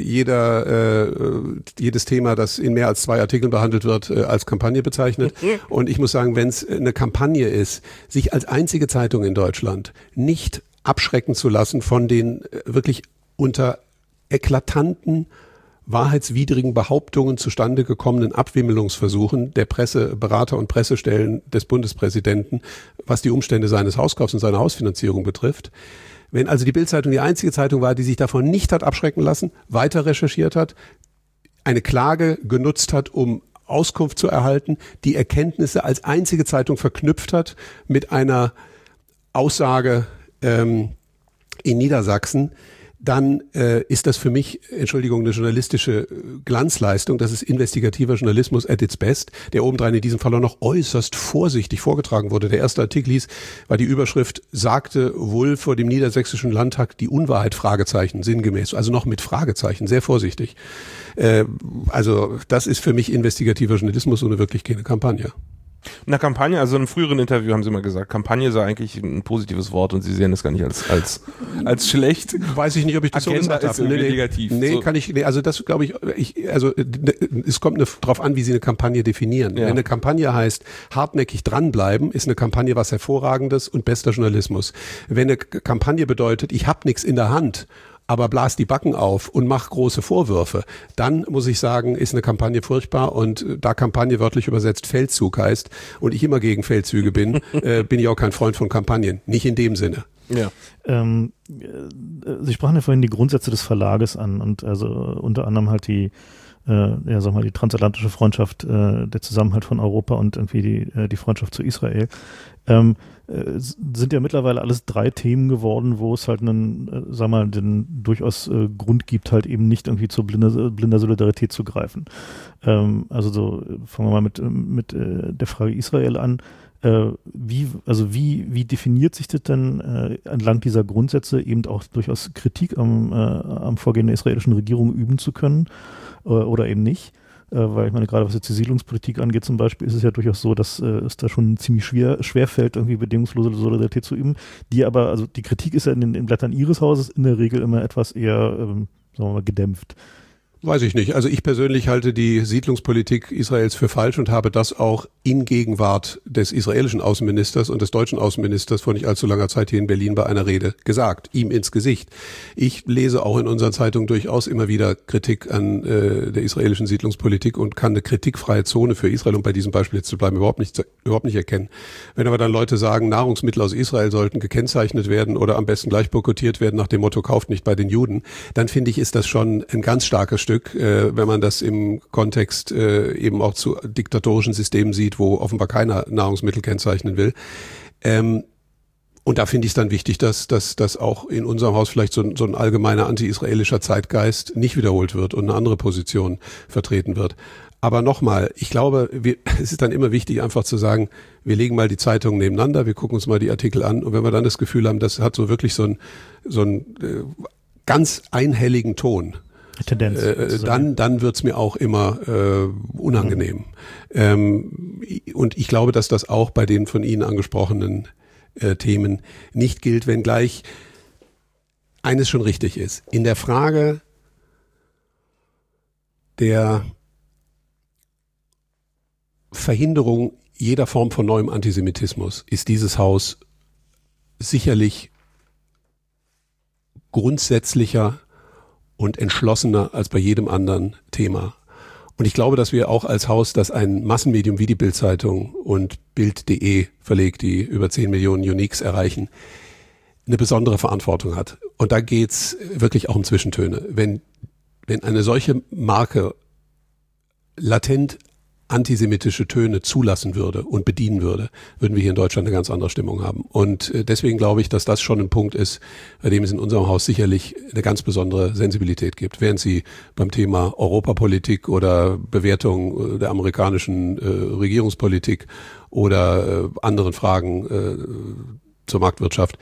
jedes Thema, das in mehr als 2 Artikeln behandelt wird, als Kampagne bezeichnet. Und ich muss sagen, wenn es eine Kampagne ist, sich als einzige Zeitung in Deutschland nicht abschrecken zu lassen von den wirklich unter eklatanten, wahrheitswidrigen Behauptungen zustande gekommenen Abwimmelungsversuchen der Berater und Pressestellen des Bundespräsidenten, was die Umstände seines Hauskaufs und seiner Hausfinanzierung betrifft. Wenn also die Bild-Zeitung die einzige Zeitung war, die sich davon nicht hat abschrecken lassen, weiter recherchiert hat, eine Klage genutzt hat, um Auskunft zu erhalten, die Erkenntnisse als einzige Zeitung verknüpft hat mit einer Aussage in Niedersachsen, dann ist das für mich, eine journalistische Glanzleistung. Das ist investigativer Journalismus at its best, der obendrein in diesem Fall auch noch äußerst vorsichtig vorgetragen wurde. Der erste Artikel war die Überschrift, sagte Wulff vor dem Niedersächsischen Landtag die Unwahrheit, Fragezeichen, sinngemäß. Also noch mit Fragezeichen, sehr vorsichtig. Also das ist für mich investigativer Journalismus und wirklich keine Kampagne. Na, Kampagne, also in einem früheren Interview haben Sie mal gesagt, Kampagne sei eigentlich ein positives Wort und Sie sehen das gar nicht als schlecht. Weiß ich nicht, ob ich das Agenda so gesagt habe. negativ. Nee, kann ich, also das glaube ich, es kommt drauf an, wie Sie eine Kampagne definieren. Ja. Wenn eine Kampagne heißt, hartnäckig dranbleiben, ist eine Kampagne was Hervorragendes und bester Journalismus. Wenn eine Kampagne bedeutet, ich habe nichts in der Hand, aber blas die Backen auf und mach große Vorwürfe, dann muss ich sagen, ist eine Kampagne furchtbar und da Kampagne wörtlich übersetzt Feldzug heißt und ich immer gegen Feldzüge bin, bin ich auch kein Freund von Kampagnen. Nicht in dem Sinne. Ja. Sie sprachen ja vorhin die Grundsätze des Verlages an und also unter anderem halt die transatlantische Freundschaft, der Zusammenhalt von Europa und irgendwie die Freundschaft zu Israel. sind ja mittlerweile alles 3 Themen geworden, wo es halt den durchaus Grund gibt, halt eben nicht irgendwie zur blinder Solidarität zu greifen. Also so, fangen wir mal mit der Frage Israel an. Wie definiert sich das denn entlang dieser Grundsätze eben auch durchaus Kritik am Vorgehen der israelischen Regierung üben zu können oder eben nicht? Weil ich meine, gerade was jetzt die Siedlungspolitik angeht zum Beispiel, ist es ja durchaus so, dass es da schon ziemlich schwer fällt, irgendwie bedingungslose Solidarität zu üben. Also die Kritik ist ja in den Blättern Ihres Hauses in der Regel immer etwas eher, sagen wir mal, gedämpft. Weiß ich nicht. Also ich persönlich halte die Siedlungspolitik Israels für falsch und habe das auch in Gegenwart des israelischen Außenministers und des deutschen Außenministers vor nicht allzu langer Zeit hier in Berlin bei einer Rede gesagt, ihm ins Gesicht. Ich lese auch in unseren Zeitungen durchaus immer wieder Kritik an der israelischen Siedlungspolitik und kann eine kritikfreie Zone für Israel, um bei diesem Beispiel jetzt zu bleiben, überhaupt nicht erkennen. Wenn aber dann Leute sagen, Nahrungsmittel aus Israel sollten gekennzeichnet werden oder am besten gleich boykottiert werden nach dem Motto, kauft nicht bei den Juden, dann finde ich, ist das schon ein ganz starkes Stück, wenn man das im Kontext eben auch zu diktatorischen Systemen sieht, wo offenbar keiner Nahrungsmittel kennzeichnen will. Und da finde ich es dann wichtig, dass auch in unserem Haus vielleicht so ein allgemeiner anti-israelischer Zeitgeist nicht wiederholt wird und eine andere Position vertreten wird. Aber nochmal, ich glaube, es ist dann immer wichtig, einfach zu sagen, wir legen mal die Zeitungen nebeneinander, wir gucken uns mal die Artikel an und wenn wir dann das Gefühl haben, das hat so wirklich so einen ganz einhelligen Ton, Tendenz, dann wird's mir auch immer unangenehm. Und ich glaube, dass das auch bei den von Ihnen angesprochenen Themen nicht gilt, wenngleich eines schon richtig ist. In der Frage der Verhinderung jeder Form von neuem Antisemitismus ist dieses Haus sicherlich grundsätzlicher und entschlossener als bei jedem anderen Thema. Und ich glaube, dass wir auch als Haus, das ein Massenmedium wie die Bild-Zeitung und Bild.de verlegt, die über 10 Millionen Uniques erreichen, eine besondere Verantwortung hat. Und da geht's wirklich auch um Zwischentöne. Wenn eine solche Marke latent antisemitische Töne zulassen würde und bedienen würde, würden wir hier in Deutschland eine ganz andere Stimmung haben. Und deswegen glaube ich, dass das schon ein Punkt ist, bei dem es in unserem Haus sicherlich eine ganz besondere Sensibilität gibt. Während Sie beim Thema Europapolitik oder Bewertung der amerikanischen Regierungspolitik oder anderen Fragen zur Marktwirtschaft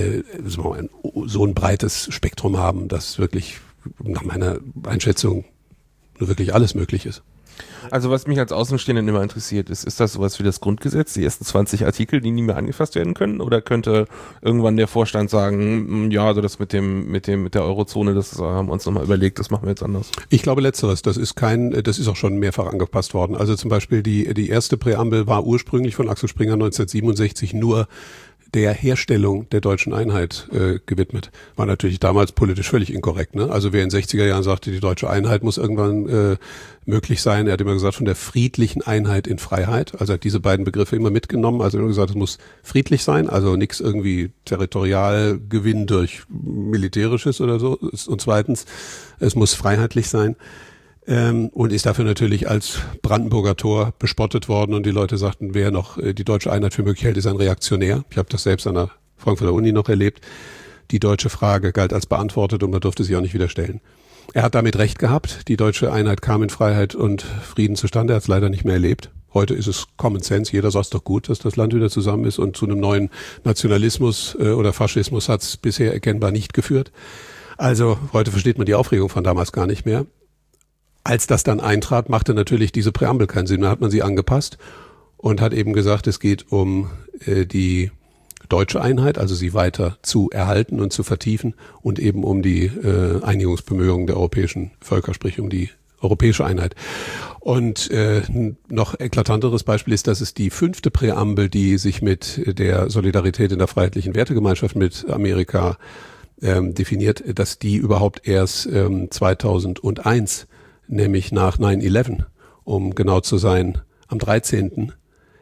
so ein breites Spektrum haben, dass wirklich nach meiner Einschätzung nur wirklich alles möglich ist. Also was mich als Außenstehenden immer interessiert ist das sowas wie das Grundgesetz, die ersten 20 Artikel, die nie mehr angefasst werden können? Oder könnte irgendwann der Vorstand sagen, ja, also das mit der Eurozone, das haben wir uns nochmal überlegt, das machen wir jetzt anders? Ich glaube Letzteres, das ist auch schon mehrfach angepasst worden. Also zum Beispiel die erste Präambel war ursprünglich von Axel Springer 1967 nur der Herstellung der deutschen Einheit gewidmet. War natürlich damals politisch völlig inkorrekt. Ne? Also wer in den 60er Jahren sagte, die deutsche Einheit muss irgendwann möglich sein, er hat immer gesagt, von der friedlichen Einheit in Freiheit. Also er hat diese beiden Begriffe immer mitgenommen. Also er hat gesagt, es muss friedlich sein, also nichts irgendwie Territorialgewinn durch Militärisches oder so. Und zweitens, es muss freiheitlich sein. Und ist dafür natürlich als Brandenburger Tor bespottet worden und die Leute sagten, wer noch die deutsche Einheit für möglich hält, ist ein Reaktionär. Ich habe das selbst an der Frankfurter Uni noch erlebt. Die deutsche Frage galt als beantwortet und man durfte sie auch nicht wieder stellen. Er hat damit recht gehabt. Die deutsche Einheit kam in Freiheit und Frieden zustande. Er hat es leider nicht mehr erlebt. Heute ist es Common Sense. Jeder sagt doch gut, dass das Land wieder zusammen ist und zu einem neuen Nationalismus oder Faschismus hat es bisher erkennbar nicht geführt. Also heute versteht man die Aufregung von damals gar nicht mehr. Als das dann eintrat, machte natürlich diese Präambel keinen Sinn. Dann hat man sie angepasst und hat eben gesagt, es geht um die deutsche Einheit, also sie weiter zu erhalten und zu vertiefen und eben um die Einigungsbemühungen der europäischen Völker, sprich um die europäische Einheit. Und noch eklatanteres Beispiel ist, dass es die 5. Präambel, die sich mit der Solidarität in der freiheitlichen Wertegemeinschaft mit Amerika definiert, dass die überhaupt erst 2001, nämlich nach 9/11, um genau zu sein, am 13.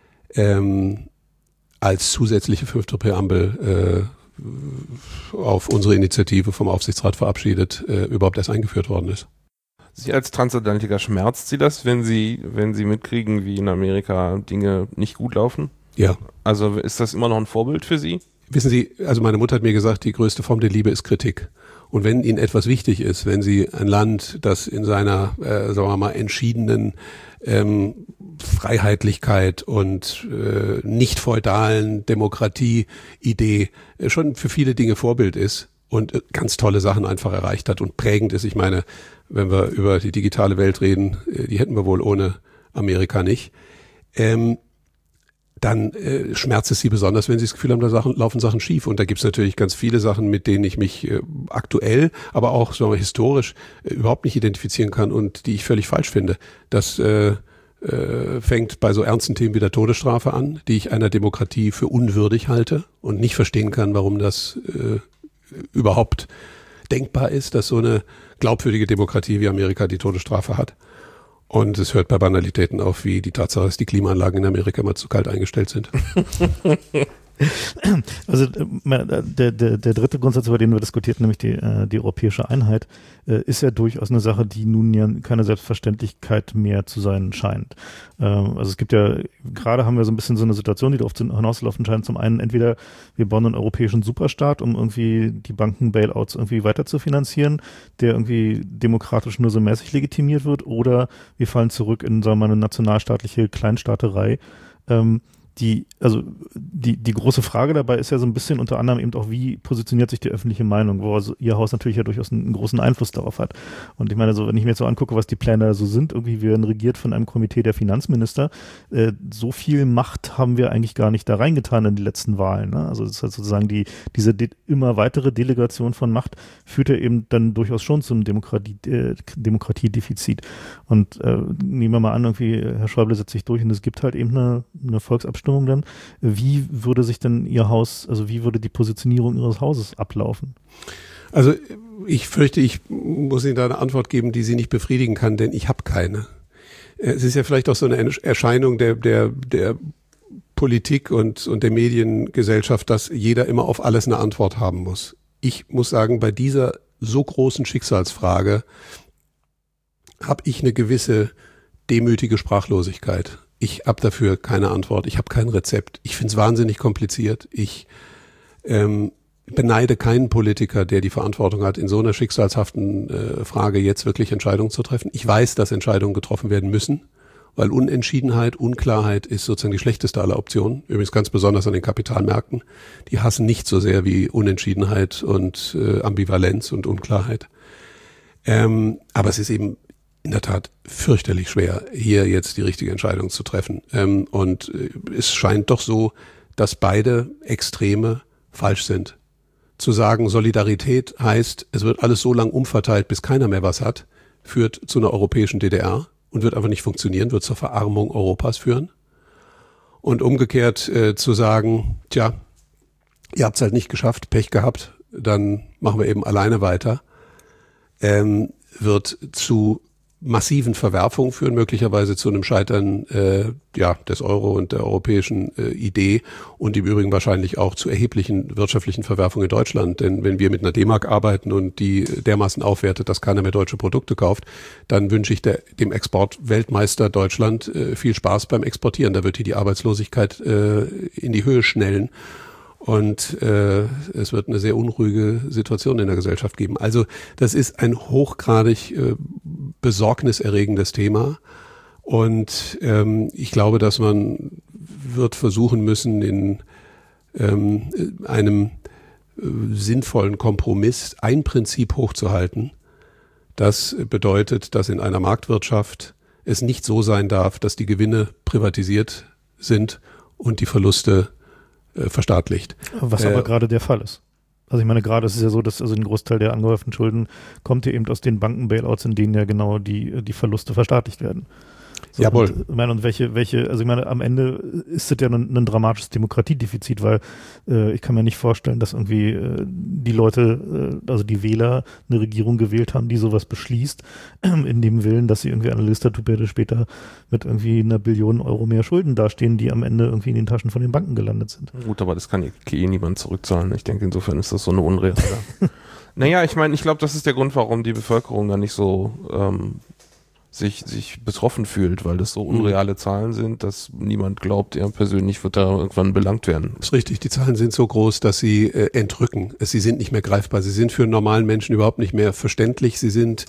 Als zusätzliche 5. Präambel auf unsere Initiative vom Aufsichtsrat verabschiedet, überhaupt erst eingeführt worden ist. Sie als Transatlantiker, schmerzt Sie das, wenn Sie mitkriegen, wie in Amerika Dinge nicht gut laufen? Ja. Also ist das immer noch ein Vorbild für Sie? Wissen Sie, also meine Mutter hat mir gesagt, die größte Form der Liebe ist Kritik. Und wenn Ihnen etwas wichtig ist, wenn Sie ein Land, das in seiner, sagen wir mal, entschiedenen Freiheitlichkeit und nicht feudalen Demokratie-Idee schon für viele Dinge Vorbild ist und ganz tolle Sachen einfach erreicht hat und prägend ist. Ich meine, wenn wir über die digitale Welt reden, die hätten wir wohl ohne Amerika nicht. Dann schmerzt es Sie besonders, wenn Sie das Gefühl haben, da laufen Sachen schief. Und da gibt es natürlich ganz viele Sachen, mit denen ich mich aktuell, aber auch sagen wir, historisch überhaupt nicht identifizieren kann und die ich völlig falsch finde. Das fängt bei so ernsten Themen wie der Todesstrafe an, die ich einer Demokratie für unwürdig halte und nicht verstehen kann, warum das überhaupt denkbar ist, dass so eine glaubwürdige Demokratie wie Amerika die Todesstrafe hat. Und es hört bei Banalitäten auf, wie die Tatsache, dass die Klimaanlagen in Amerika immer zu kalt eingestellt sind. Also der dritte Grundsatz, über den wir diskutiert, nämlich die europäische Einheit, ist ja durchaus eine Sache, die nun ja keine Selbstverständlichkeit mehr zu sein scheint. Also es gibt ja, gerade haben wir so ein bisschen so eine Situation, die darauf hinauslaufen scheint. Zum einen entweder wir bauen einen europäischen Superstaat, um irgendwie die Banken-Bailouts irgendwie weiter zu finanzieren, der irgendwie demokratisch nur so mäßig legitimiert wird, oder wir fallen zurück in, sagen wir mal, eine nationalstaatliche Kleinstaaterei. Die große Frage dabei ist ja so ein bisschen unter anderem eben auch, wie positioniert sich die öffentliche Meinung, wo also Ihr Haus natürlich ja durchaus einen großen Einfluss darauf hat. Und ich meine, so, wenn ich mir jetzt so angucke, was die Pläne da so sind, irgendwie wir werden regiert von einem Komitee der Finanzminister, so viel Macht haben wir eigentlich gar nicht da reingetan in die letzten Wahlen. Ne? Also das ist halt sozusagen diese immer weitere Delegation von Macht führt ja eben dann durchaus schon zum Demokratiedefizit. Und nehmen wir mal an, irgendwie Herr Schäuble setzt sich durch und es gibt halt eben eine Volksabstimmung dann. Wie würde sich denn Ihr Haus, also wie würde die Positionierung Ihres Hauses ablaufen? Also ich fürchte, ich muss Ihnen da eine Antwort geben, die Sie nicht befriedigen kann, denn ich habe keine. Es ist ja vielleicht auch so eine Erscheinung der Politik und der Mediengesellschaft, dass jeder immer auf alles eine Antwort haben muss. Ich muss sagen, bei dieser so großen Schicksalsfrage habe ich eine gewisse demütige Sprachlosigkeit. Ich habe dafür keine Antwort, ich habe kein Rezept. Ich finde es wahnsinnig kompliziert. Ich beneide keinen Politiker, der die Verantwortung hat, in so einer schicksalshaften Frage jetzt wirklich Entscheidungen zu treffen. Ich weiß, dass Entscheidungen getroffen werden müssen, weil Unentschiedenheit, Unklarheit ist sozusagen die schlechteste aller Optionen. Übrigens ganz besonders an den Kapitalmärkten. Die hassen nicht so sehr wie Unentschiedenheit und Ambivalenz und Unklarheit. Aber es ist eben in der Tat fürchterlich schwer, hier jetzt die richtige Entscheidung zu treffen. Und es scheint doch so, dass beide Extreme falsch sind. Zu sagen, Solidarität heißt, es wird alles so lang umverteilt, bis keiner mehr was hat, führt zu einer europäischen DDR und wird einfach nicht funktionieren, wird zur Verarmung Europas führen. Und umgekehrt zu sagen, tja, ihr habt es halt nicht geschafft, Pech gehabt, dann machen wir eben alleine weiter, wird zu massiven Verwerfungen führen, möglicherweise zu einem Scheitern des Euro und der europäischen Idee und im Übrigen wahrscheinlich auch zu erheblichen wirtschaftlichen Verwerfungen in Deutschland. Denn wenn wir mit einer D-Mark arbeiten und die dermaßen aufwertet, dass keiner mehr deutsche Produkte kauft, dann wünsche ich dem Exportweltmeister Deutschland viel Spaß beim Exportieren. Da wird hier die Arbeitslosigkeit in die Höhe schnellen. Und es wird eine sehr unruhige Situation in der Gesellschaft geben. Also das ist ein hochgradig besorgniserregendes Thema. Und ich glaube, dass man wird versuchen müssen, in einem sinnvollen Kompromiss ein Prinzip hochzuhalten. Das bedeutet, dass in einer Marktwirtschaft es nicht so sein darf, dass die Gewinne privatisiert sind und die Verluste verstaatlicht. Was aber gerade der Fall ist. Also ich meine, gerade ist es ja so, dass also ein Großteil der angehäuften Schulden kommt ja eben aus den Banken-Bailouts, in denen ja genau die Verluste verstaatlicht werden. So, Jawohl. Und, ich meine, und also ich meine, am Ende ist das ja ein dramatisches Demokratiedefizit, weil ich kann mir nicht vorstellen, dass irgendwie die Leute, also die Wähler, eine Regierung gewählt haben, die sowas beschließt, in dem Willen, dass sie irgendwie eine Legislaturperiode später mit irgendwie 1 Billion Euro mehr Schulden dastehen, die am Ende irgendwie in den Taschen von den Banken gelandet sind. Gut, aber das kann niemand zurückzahlen. Ich denke, insofern ist das so eine Unrealität. Naja, ich meine, ich glaube, das ist der Grund, warum die Bevölkerung da nicht so sich betroffen fühlt, weil das so unreale Zahlen sind, dass niemand glaubt, er persönlich wird da irgendwann belangt werden. Das ist richtig, die Zahlen sind so groß, dass sie entrücken. Sie sind nicht mehr greifbar, sie sind für einen normalen Menschen überhaupt nicht mehr verständlich, sie sind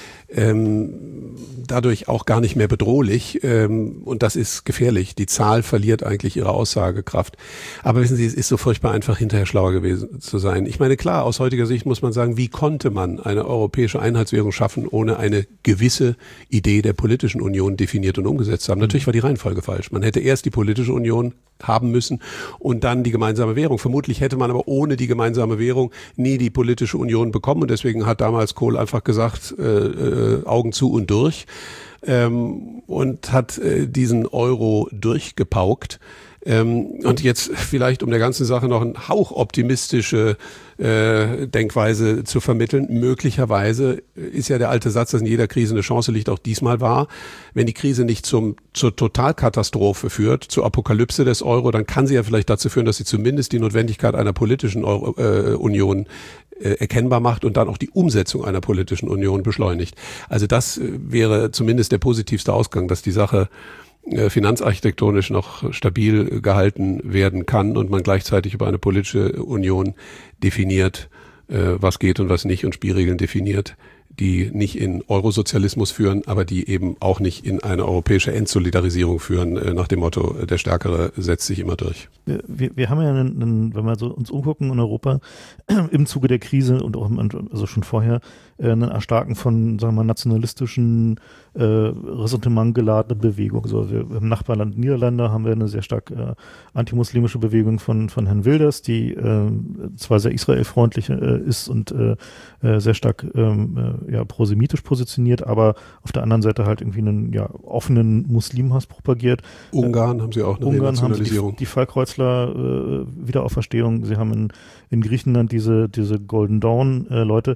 dadurch auch gar nicht mehr bedrohlich und das ist gefährlich. Die Zahl verliert eigentlich ihre Aussagekraft. Aber wissen Sie, es ist so furchtbar einfach, hinterher schlauer gewesen zu sein. Ich meine, klar, aus heutiger Sicht muss man sagen, wie konnte man eine europäische Einheitswährung schaffen, ohne eine gewisse Idee der politischen Union definiert und umgesetzt zu haben? Natürlich war die Reihenfolge falsch. Man hätte erst die politische Union haben müssen und dann die gemeinsame Währung. Vermutlich hätte man aber ohne die gemeinsame Währung nie die politische Union bekommen und deswegen hat damals Kohl einfach gesagt, Augen zu und durch und hat diesen Euro durchgepaukt. Und jetzt vielleicht, um der ganzen Sache noch einen Hauch optimistische Denkweise zu vermitteln, möglicherweise ist ja der alte Satz, dass in jeder Krise eine Chance liegt, auch diesmal wahr. Wenn die Krise nicht zur Totalkatastrophe führt, zur Apokalypse des Euro, dann kann sie ja vielleicht dazu führen, dass sie zumindest die Notwendigkeit einer politischen Union erkennbar macht und dann auch die Umsetzung einer politischen Union beschleunigt. Also das wäre zumindest der positivste Ausgang, dass die Sache finanzarchitektonisch noch stabil gehalten werden kann und man gleichzeitig über eine politische Union definiert, was geht und was nicht und Spielregeln definiert, die nicht in Eurosozialismus führen, aber die eben auch nicht in eine europäische Entsolidarisierung führen, nach dem Motto, der Stärkere setzt sich immer durch. Wir haben ja, wenn wir so uns umgucken in Europa, im Zuge der Krise und auch also schon vorher, ein Erstarken von, sagen wir mal, nationalistischen, Ressentiment geladene Bewegung. Also im Nachbarland Niederlande haben wir eine sehr stark antimuslimische Bewegung von Herrn Wilders, die zwar sehr israelfreundlich ist und sehr stark prosemitisch positioniert, aber auf der anderen Seite halt irgendwie einen offenen Muslimhass propagiert. Ungarn haben sie auch eine Renationalisierung. Die Fallkreuzler Wiederauferstehung. Sie haben in Griechenland diese Golden Dawn Leute.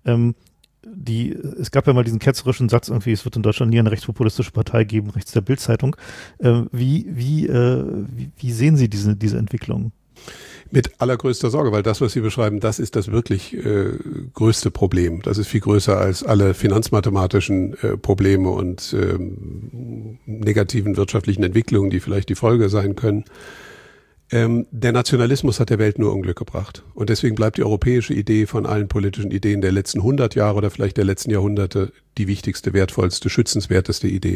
Es gab ja mal diesen ketzerischen Satz irgendwie, es wird in Deutschland nie eine rechtspopulistische Partei geben, rechts der Bild-Zeitung. Wie sehen Sie diese Entwicklung? Mit allergrößter Sorge, weil das, was Sie beschreiben, das ist das wirklich größte Problem. Das ist viel größer als alle finanzmathematischen Probleme und negativen wirtschaftlichen Entwicklungen, die vielleicht die Folge sein können. Der Nationalismus hat der Welt nur Unglück gebracht. Und deswegen bleibt die europäische Idee von allen politischen Ideen der letzten 100 Jahre oder vielleicht der letzten Jahrhunderte die wichtigste, wertvollste, schützenswerteste Idee.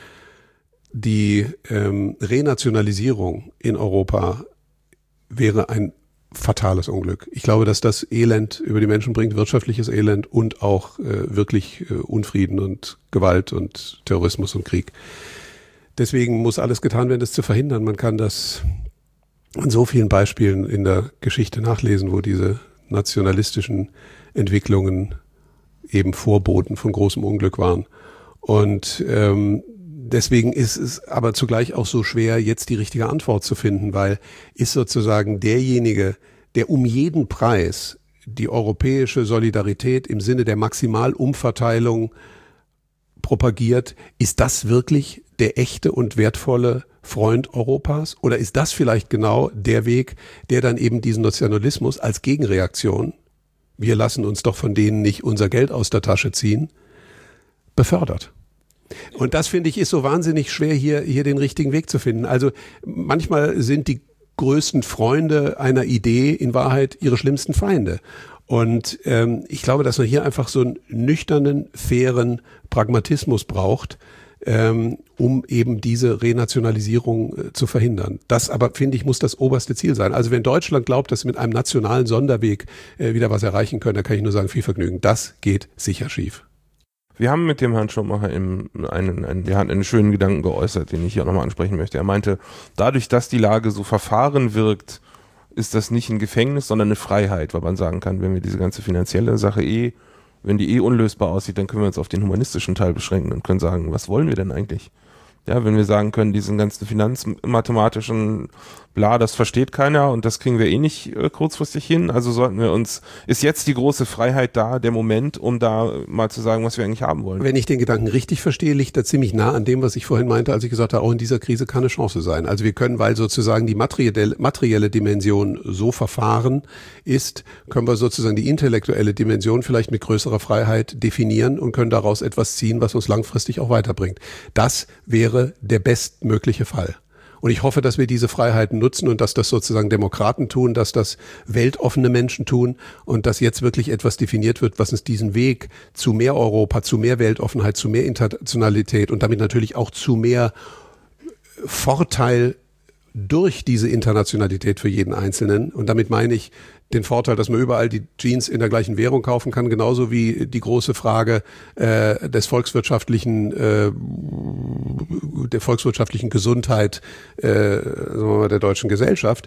Die Renationalisierung in Europa wäre ein fatales Unglück. Ich glaube, dass das Elend über die Menschen bringt, wirtschaftliches Elend und auch wirklich Unfrieden und Gewalt und Terrorismus und Krieg. Deswegen muss alles getan werden, das zu verhindern. Man kann das an so vielen Beispielen in der Geschichte nachlesen, wo diese nationalistischen Entwicklungen eben Vorboten von großem Unglück waren. Und deswegen ist es aber zugleich auch so schwer, jetzt die richtige Antwort zu finden, weil ist sozusagen derjenige, der um jeden Preis die europäische Solidarität im Sinne der Maximalumverteilung propagiert, ist das wirklich der echte und wertvolle Freund Europas? Oder ist das vielleicht genau der Weg, der dann eben diesen Nationalismus als Gegenreaktion, wir lassen uns doch von denen nicht unser Geld aus der Tasche ziehen, befördert? Und das, finde ich, ist so wahnsinnig schwer, hier den richtigen Weg zu finden. Also manchmal sind die größten Freunde einer Idee in Wahrheit ihre schlimmsten Feinde. Und ich glaube, dass man hier einfach so einen nüchternen, fairen Pragmatismus braucht, um eben diese Renationalisierung zu verhindern. Das aber, finde ich, muss das oberste Ziel sein. Also wenn Deutschland glaubt, dass sie mit einem nationalen Sonderweg wieder was erreichen können, dann kann ich nur sagen, viel Vergnügen. Das geht sicher schief. Wir haben mit dem Herrn Schumacher einen schönen Gedanken geäußert, den ich hier nochmal ansprechen möchte. Er meinte, dadurch, dass die Lage so verfahren wirkt, ist das nicht ein Gefängnis, sondern eine Freiheit, weil man sagen kann, wenn wir diese ganze finanzielle Sache wenn die unlösbar aussieht, dann können wir uns auf den humanistischen Teil beschränken und können sagen, was wollen wir denn eigentlich? Ja, wenn wir sagen können, diesen ganzen finanzmathematischen Bla, das versteht keiner und das kriegen wir eh nicht kurzfristig hin. Also ist jetzt die große Freiheit da, der Moment, um da mal zu sagen, was wir eigentlich haben wollen. Wenn ich den Gedanken richtig verstehe, liegt er ziemlich nah an dem, was ich vorhin meinte, als ich gesagt habe, auch in dieser Krise kann eine Chance sein. Also wir können, weil sozusagen die materielle Dimension so verfahren ist, können wir sozusagen die intellektuelle Dimension vielleicht mit größerer Freiheit definieren und können daraus etwas ziehen, was uns langfristig auch weiterbringt. Das wäre der bestmögliche Fall. Und ich hoffe, dass wir diese Freiheiten nutzen und dass das sozusagen Demokraten tun, dass das weltoffene Menschen tun und dass jetzt wirklich etwas definiert wird, was uns diesen Weg zu mehr Europa, zu mehr Weltoffenheit, zu mehr Internationalität und damit natürlich auch zu mehr Vorteil durch diese Internationalität für jeden Einzelnen. Und damit meine ich den Vorteil, dass man überall die Jeans in der gleichen Währung kaufen kann, genauso wie die große Frage der volkswirtschaftlichen Gesundheit sagen wir mal, der deutschen Gesellschaft.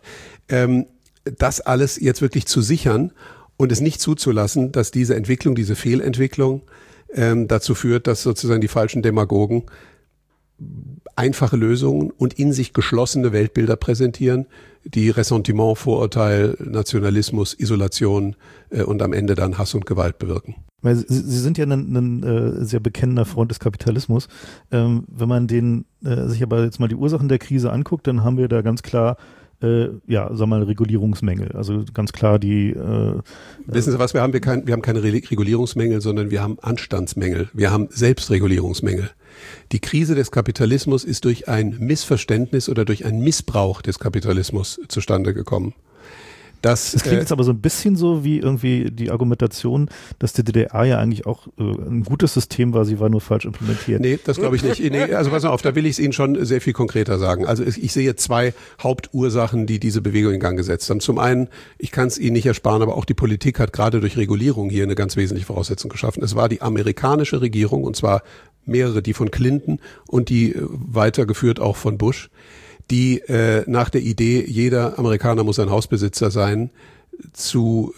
Das alles jetzt wirklich zu sichern und es nicht zuzulassen, dass diese Entwicklung, diese Fehlentwicklung dazu führt, dass sozusagen die falschen Demagogen einfache Lösungen und in sich geschlossene Weltbilder präsentieren, die Ressentiment, Vorurteil, Nationalismus, Isolation und am Ende dann Hass und Gewalt bewirken. Weil Sie sind ja ein sehr bekennender Freund des Kapitalismus. Wenn man sich aber jetzt mal die Ursachen der Krise anguckt, dann haben wir da ganz klar Regulierungsmängel. Also ganz klar Wissen Sie was, wir haben keine Regulierungsmängel, sondern wir haben Anstandsmängel. Wir haben Selbstregulierungsmängel. Die Krise des Kapitalismus ist durch ein Missverständnis oder durch einen Missbrauch des Kapitalismus zustande gekommen. Das klingt jetzt aber so ein bisschen so wie irgendwie die Argumentation, dass die DDR ja eigentlich auch ein gutes System war, sie war nur falsch implementiert. Nee, das glaube ich nicht. Nee, also pass mal auf, da will ich es Ihnen schon sehr viel konkreter sagen. Also ich sehe zwei Hauptursachen, die diese Bewegung in Gang gesetzt haben. Zum einen, ich kann es Ihnen nicht ersparen, aber auch die Politik hat gerade durch Regulierung hier eine ganz wesentliche Voraussetzung geschaffen. Es war die amerikanische Regierung, und zwar mehrere, die von Clinton und die weitergeführt auch von Bush, die nach der Idee, jeder Amerikaner muss ein Hausbesitzer sein, zu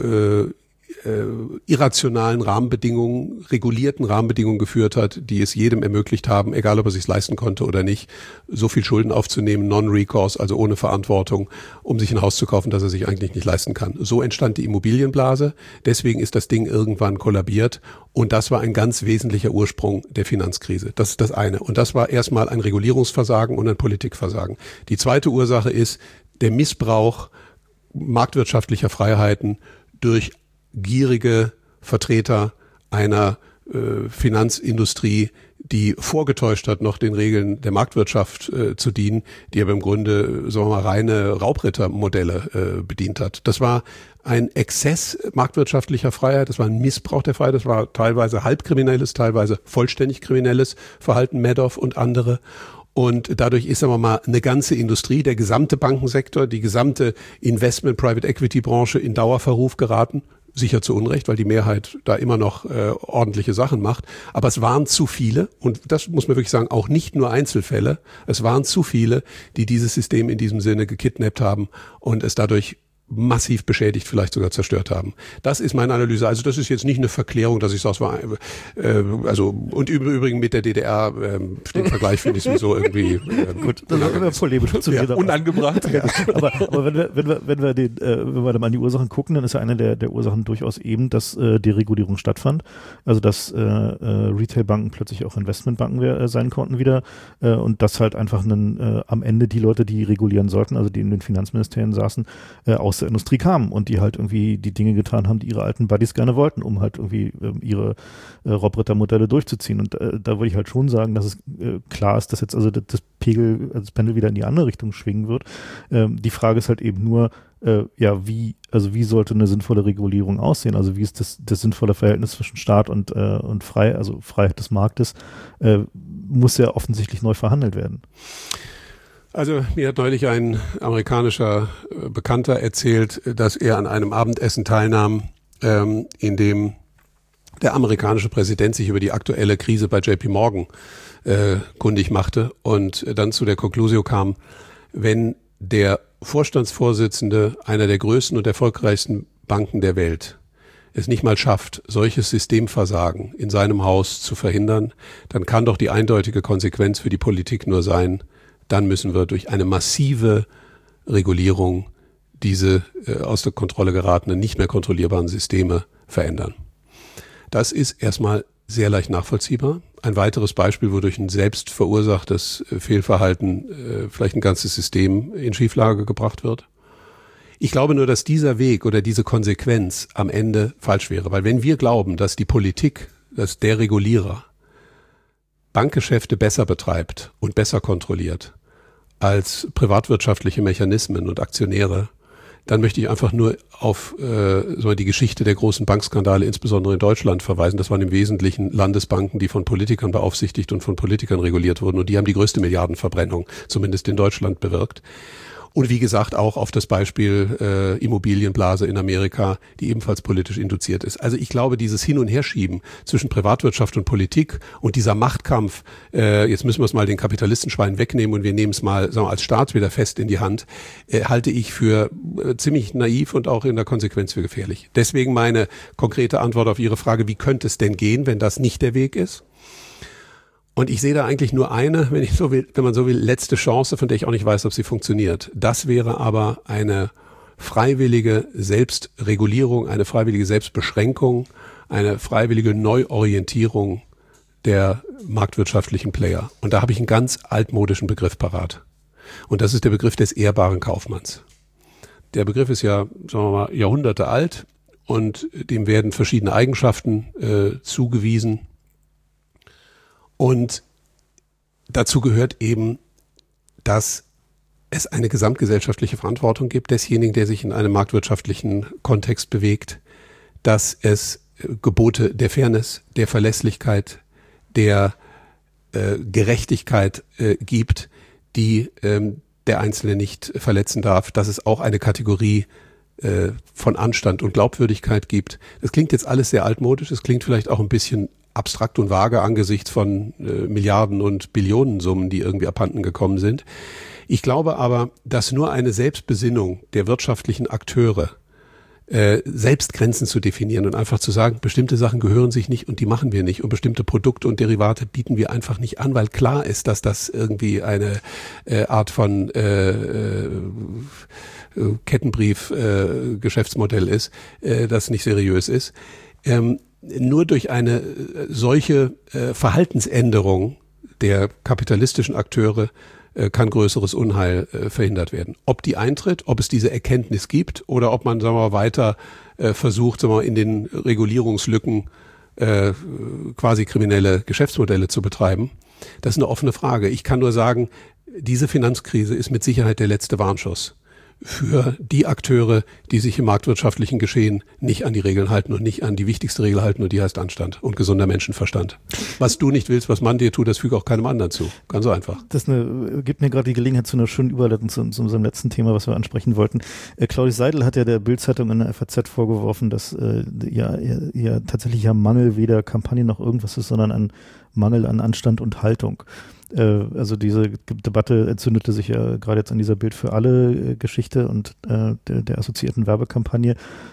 irrationalen Rahmenbedingungen, regulierten Rahmenbedingungen geführt hat, die es jedem ermöglicht haben, egal ob er sich leisten konnte oder nicht, so viel Schulden aufzunehmen, Non-Recourse, also ohne Verantwortung, um sich ein Haus zu kaufen, das er sich eigentlich nicht leisten kann. So entstand die Immobilienblase, deswegen ist das Ding irgendwann kollabiert und das war ein ganz wesentlicher Ursprung der Finanzkrise. Das ist das eine. Und das war erstmal ein Regulierungsversagen und ein Politikversagen. Die zweite Ursache ist der Missbrauch marktwirtschaftlicher Freiheiten durch gierige Vertreter einer Finanzindustrie, die vorgetäuscht hat, noch den Regeln der Marktwirtschaft zu dienen, die aber im Grunde, sagen wir mal, reine Raubrittermodelle bedient hat. Das war ein Exzess marktwirtschaftlicher Freiheit, das war ein Missbrauch der Freiheit, das war teilweise halbkriminelles, teilweise vollständig kriminelles Verhalten, Madoff und andere. Und dadurch ist, sagen wir mal, eine ganze Industrie, der gesamte Bankensektor, die gesamte Investment-Private-Equity-Branche in Dauerverruf geraten. Sicher zu Unrecht, weil die Mehrheit da immer noch ordentliche Sachen macht. Aber es waren zu viele, und das muss man wirklich sagen, auch nicht nur Einzelfälle, es waren zu viele, die dieses System in diesem Sinne gekidnappt haben und es dadurch massiv beschädigt, vielleicht sogar zerstört haben. Das ist meine Analyse. Also das ist jetzt nicht eine Verklärung, dass ich sage, es war und übrigens mit der DDR den Vergleich finde ich sowieso irgendwie gut. Das ist immer polemisch zu mir unangebracht. Ja. Aber wenn wir dann an die Ursachen gucken, dann ist ja eine der Ursachen durchaus eben, dass Deregulierung stattfand. Also dass Retailbanken plötzlich auch Investmentbanken sein konnten wieder und dass halt einfach am Ende die Leute, die regulieren sollten, also die in den Finanzministerien saßen, aus der Industrie kamen und die halt irgendwie die Dinge getan haben, die ihre alten Buddies gerne wollten, um halt irgendwie ihre Robotermodelle durchzuziehen. Und da würde ich halt schon sagen, dass es klar ist, dass jetzt also das Pendel wieder in die andere Richtung schwingen wird. Die Frage ist halt eben nur, wie sollte eine sinnvolle Regulierung aussehen? Also wie ist das sinnvolle Verhältnis zwischen Staat und Freiheit des Marktes, muss ja offensichtlich neu verhandelt werden. Also mir hat neulich ein amerikanischer Bekannter erzählt, dass er an einem Abendessen teilnahm, in dem der amerikanische Präsident sich über die aktuelle Krise bei JP Morgan kundig machte und dann zu der Conclusio kam, wenn der Vorstandsvorsitzende einer der größten und erfolgreichsten Banken der Welt es nicht mal schafft, solches Systemversagen in seinem Haus zu verhindern, dann kann doch die eindeutige Konsequenz für die Politik nur sein, dann müssen wir durch eine massive Regulierung diese aus der Kontrolle geratenen, nicht mehr kontrollierbaren Systeme verändern. Das ist erstmal sehr leicht nachvollziehbar. Ein weiteres Beispiel, wodurch ein selbst verursachtes Fehlverhalten vielleicht ein ganzes System in Schieflage gebracht wird. Ich glaube nur, dass dieser Weg oder diese Konsequenz am Ende falsch wäre. Weil wenn wir glauben, dass die Politik, dass der Regulierer Bankgeschäfte besser betreibt und besser kontrolliert als privatwirtschaftliche Mechanismen und Aktionäre, dann möchte ich einfach nur auf die Geschichte der großen Bankskandale, insbesondere in Deutschland, verweisen. Das waren im Wesentlichen Landesbanken, die von Politikern beaufsichtigt und von Politikern reguliert wurden. Und die haben die größte Milliardenverbrennung, zumindest in Deutschland, bewirkt. Und wie gesagt auch auf das Beispiel Immobilienblase in Amerika, die ebenfalls politisch induziert ist. Also ich glaube, dieses Hin- und Herschieben zwischen Privatwirtschaft und Politik und dieser Machtkampf, jetzt müssen wir es mal den Kapitalistenschwein wegnehmen und wir nehmen es mal, sagen wir, als Staat wieder fest in die Hand, halte ich für ziemlich naiv und auch in der Konsequenz für gefährlich. Deswegen meine konkrete Antwort auf Ihre Frage, wie könnte es denn gehen, wenn das nicht der Weg ist? Und ich sehe da eigentlich nur eine, wenn man so will, letzte Chance, von der ich auch nicht weiß, ob sie funktioniert. Das wäre aber eine freiwillige Selbstregulierung, eine freiwillige Selbstbeschränkung, eine freiwillige Neuorientierung der marktwirtschaftlichen Player. Und da habe ich einen ganz altmodischen Begriff parat. Und das ist der Begriff des ehrbaren Kaufmanns. Der Begriff ist ja, sagen wir mal, Jahrhunderte alt und dem werden verschiedene Eigenschaften zugewiesen. Und dazu gehört eben, dass es eine gesamtgesellschaftliche Verantwortung gibt, desjenigen, der sich in einem marktwirtschaftlichen Kontext bewegt, dass es Gebote der Fairness, der Verlässlichkeit, der Gerechtigkeit gibt, die der Einzelne nicht verletzen darf, dass es auch eine Kategorie von Anstand und Glaubwürdigkeit gibt. Das klingt jetzt alles sehr altmodisch, es klingt vielleicht auch ein bisschen abstrakt und vage angesichts von Milliarden und Billionensummen, die irgendwie abhanden gekommen sind. Ich glaube aber, dass nur eine Selbstbesinnung der wirtschaftlichen Akteure, selbst Grenzen zu definieren und einfach zu sagen, bestimmte Sachen gehören sich nicht und die machen wir nicht und bestimmte Produkte und Derivate bieten wir einfach nicht an, weil klar ist, dass das irgendwie eine Art von Kettenbrief-Geschäftsmodell ist, das nicht seriös ist. Nur durch eine solche Verhaltensänderung der kapitalistischen Akteure kann größeres Unheil verhindert werden. Ob die eintritt, ob es diese Erkenntnis gibt oder ob man, sagen wir mal, weiter versucht, sagen wir mal, in den Regulierungslücken quasi kriminelle Geschäftsmodelle zu betreiben, das ist eine offene Frage. Ich kann nur sagen, diese Finanzkrise ist mit Sicherheit der letzte Warnschuss für die Akteure, die sich im marktwirtschaftlichen Geschehen nicht an die Regeln halten und nicht an die wichtigste Regel halten, und die heißt Anstand und gesunder Menschenverstand. Was du nicht willst, was man dir tut, das füge auch keinem anderen zu. Ganz so einfach. Das gibt mir gerade die Gelegenheit zu einer schönen Überleitung zu unserem letzten Thema, was wir ansprechen wollten. Claudius Seidel hat ja der Bild-Zeitung in der FAZ vorgeworfen, dass ja tatsächlich ja Mangel weder Kampagne noch irgendwas ist, sondern ein Mangel an Anstand und Haltung. Also diese Debatte entzündete sich ja gerade jetzt an dieser Bild für alle Geschichte und der assoziierten Werbekampagne.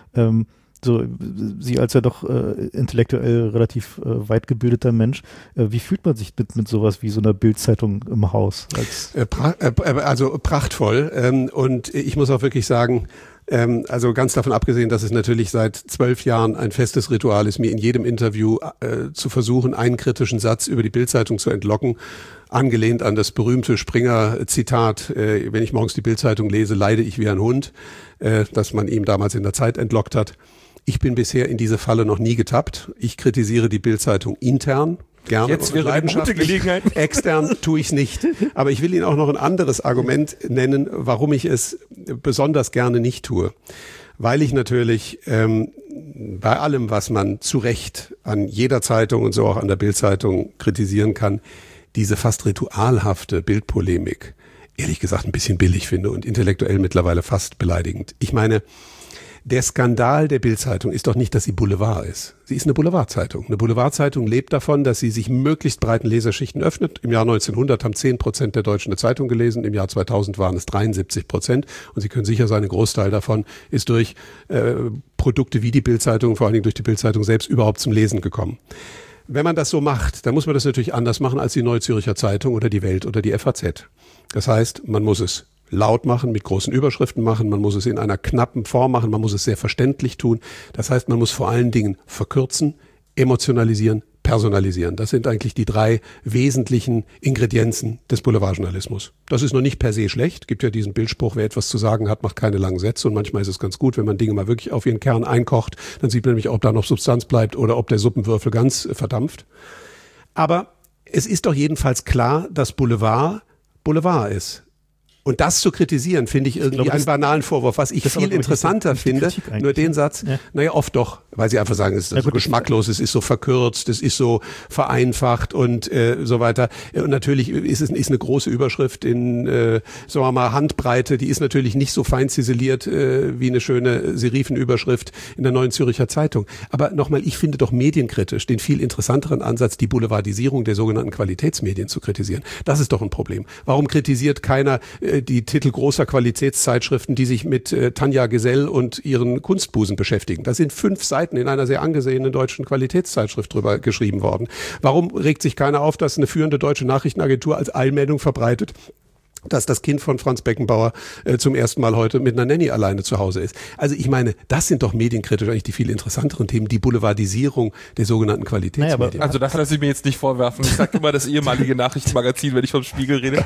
Sie als ja doch intellektuell relativ weit gebildeter Mensch, wie fühlt man sich mit sowas wie so einer Bild-Zeitung im Haus? Also prachtvoll, und ich muss auch wirklich sagen, also ganz davon abgesehen, dass es natürlich seit 12 Jahren ein festes Ritual ist, mir in jedem Interview zu versuchen, einen kritischen Satz über die Bild-Zeitung zu entlocken, angelehnt an das berühmte Springer-Zitat, wenn ich morgens die Bild-Zeitung lese, leide ich wie ein Hund, das man ihm damals in der Zeit entlockt hat. Ich bin bisher in diese Falle noch nie getappt. Ich kritisiere die Bild-Zeitung intern. Gerne. Jetzt wäre eine gute Gelegenheit. Extern tue ich es nicht. Aber ich will Ihnen auch noch ein anderes Argument nennen, warum ich es besonders gerne nicht tue. Weil ich natürlich bei allem, was man zu Recht an jeder Zeitung und so auch an der Bild-Zeitung kritisieren kann, diese fast ritualhafte Bildpolemik ehrlich gesagt ein bisschen billig finde und intellektuell mittlerweile fast beleidigend. Ich meine, Der Skandal der Bild-Zeitung ist doch nicht, dass sie Boulevard ist. Sie ist eine Boulevardzeitung. Eine Boulevardzeitung lebt davon, dass sie sich möglichst breiten Leserschichten öffnet. Im Jahr 1900 haben 10% der Deutschen eine Zeitung gelesen. Im Jahr 2000 waren es 73%. Und Sie können sicher sein, ein Großteil davon ist durch Produkte wie die Bild-Zeitung, vor allen Dingen durch die Bild-Zeitung selbst, überhaupt zum Lesen gekommen. Wenn man das so macht, dann muss man das natürlich anders machen als die Neue Zürcher Zeitung oder die Welt oder die FAZ. Das heißt, man muss es laut machen, mit großen Überschriften machen, man muss es in einer knappen Form machen, man muss es sehr verständlich tun. Das heißt, man muss vor allen Dingen verkürzen, emotionalisieren, personalisieren. Das sind eigentlich die 3 wesentlichen Ingredienzen des Boulevardjournalismus. Das ist noch nicht per se schlecht. Gibt ja diesen Bildspruch, wer etwas zu sagen hat, macht keine langen Sätze. Und manchmal ist es ganz gut, wenn man Dinge mal wirklich auf ihren Kern einkocht. Dann sieht man nämlich, ob da noch Substanz bleibt oder ob der Suppenwürfel ganz verdampft. Aber es ist doch jedenfalls klar, dass Boulevard ist. Und das zu kritisieren, finde ich irgendwie einen banalen Vorwurf. Was ich viel interessanter finde, nur den Satz, naja, oft doch, weil sie einfach sagen, es ist so geschmacklos, es ist so verkürzt, es ist so vereinfacht und so weiter. Und natürlich ist eine große Überschrift in, sagen wir mal, Handbreite, die ist natürlich nicht so fein ziseliert wie eine schöne Serifenüberschrift in der Neuen Zürcher Zeitung. Aber nochmal, ich finde doch medienkritisch den viel interessanteren Ansatz, die Boulevardisierung der sogenannten Qualitätsmedien zu kritisieren. Das ist doch ein Problem. Warum kritisiert keiner die Titel großer Qualitätszeitschriften, die sich mit Tanja Gesell und ihren Kunstbusen beschäftigen? Da sind 5 Seiten in einer sehr angesehenen deutschen Qualitätszeitschrift drüber geschrieben worden. Warum regt sich keiner auf, dass eine führende deutsche Nachrichtenagentur als Eilmeldung verbreitet, dass das Kind von Franz Beckenbauer zum ersten Mal heute mit einer Nanny alleine zu Hause ist? Also ich meine, das sind doch medienkritisch eigentlich die viel interessanteren Themen, die Boulevardisierung der sogenannten Qualitätsmedien. Naja, also das lasse ich mir jetzt nicht vorwerfen. Ich sage immer das ehemalige Nachrichtenmagazin, wenn ich vom Spiegel rede.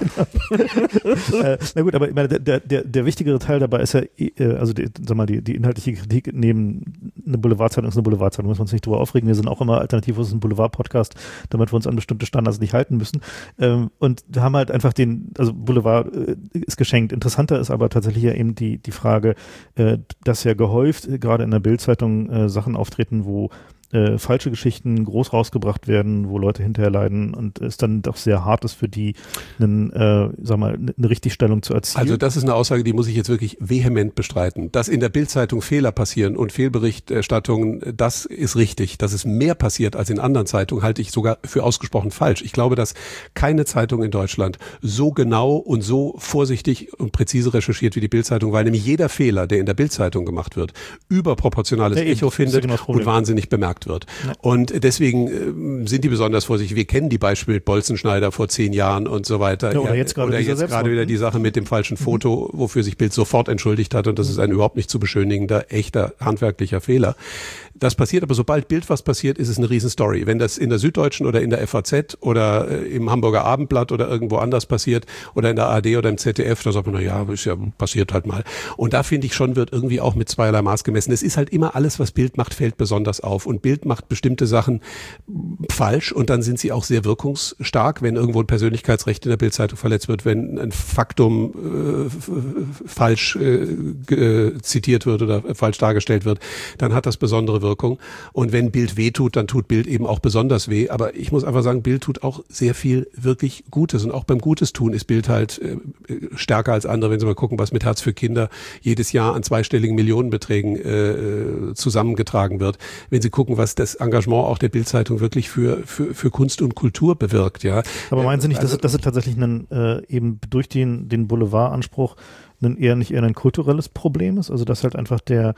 Na gut, aber ich meine, der wichtigere Teil dabei ist ja, also die inhaltliche Kritik neben eine Boulevardzeitung ist eine Boulevardzeitung, müssen wir uns nicht drüber aufregen. Wir sind auch immer alternativ, ist ein Boulevard-Podcast, damit wir uns an bestimmte Standards nicht halten müssen. Und wir haben halt einfach Boulevard ist geschenkt. Interessanter ist aber tatsächlich ja eben die Frage, dass ja gehäuft gerade in der Bild-Zeitung Sachen auftreten, wo falsche Geschichten groß rausgebracht werden, wo Leute hinterher leiden und es dann doch sehr hart ist für die, eine Richtigstellung zu erzielen. Also das ist eine Aussage, die muss ich jetzt wirklich vehement bestreiten. Dass in der Bild-Zeitung Fehler passieren und Fehlberichterstattungen, das ist richtig. Dass es mehr passiert als in anderen Zeitungen, halte ich sogar für ausgesprochen falsch. Ich glaube, dass keine Zeitung in Deutschland so genau und so vorsichtig und präzise recherchiert wie die Bild-Zeitung, weil nämlich jeder Fehler, der in der Bild-Zeitung gemacht wird, überproportionales Echo findet und wahnsinnig bemerkt wird. Ja. Und deswegen sind die besonders vorsichtig. Wir kennen die Beispiele mit Bolzenschneider vor 10 Jahren und so weiter. Ja, oder jetzt gerade wieder die Sache mit dem falschen Foto, wofür sich Bild sofort entschuldigt hat und das ist ein überhaupt nicht zu beschönigender, echter handwerklicher Fehler. Das passiert, aber sobald Bild was passiert, ist es eine Riesenstory. Wenn das in der Süddeutschen oder in der FAZ oder im Hamburger Abendblatt oder irgendwo anders passiert oder in der ARD oder im ZDF, da sagt man, na ja, ist ja passiert halt mal. Und da finde ich schon, wird irgendwie auch mit zweierlei Maß gemessen. Es ist halt immer alles, was Bild macht, fällt besonders auf. Und Bild macht bestimmte Sachen falsch und dann sind sie auch sehr wirkungsstark, wenn irgendwo ein Persönlichkeitsrecht in der Bildzeitung verletzt wird, wenn ein Faktum falsch zitiert wird oder falsch dargestellt wird, dann hat das besondere Wirkung. Und wenn Bild weh tut, dann tut Bild eben auch besonders weh. Aber ich muss einfach sagen, Bild tut auch sehr viel wirklich Gutes. Und auch beim Gutes tun ist Bild halt stärker als andere. Wenn Sie mal gucken, was mit Herz für Kinder jedes Jahr an zweistelligen Millionenbeträgen zusammengetragen wird. Wenn Sie gucken, was das Engagement auch der Bild-Zeitung wirklich für Kunst und Kultur bewirkt. Ja. Aber meinen Sie nicht, dass es tatsächlich eben durch den Boulevardanspruch eher ein kulturelles Problem ist, also dass halt einfach der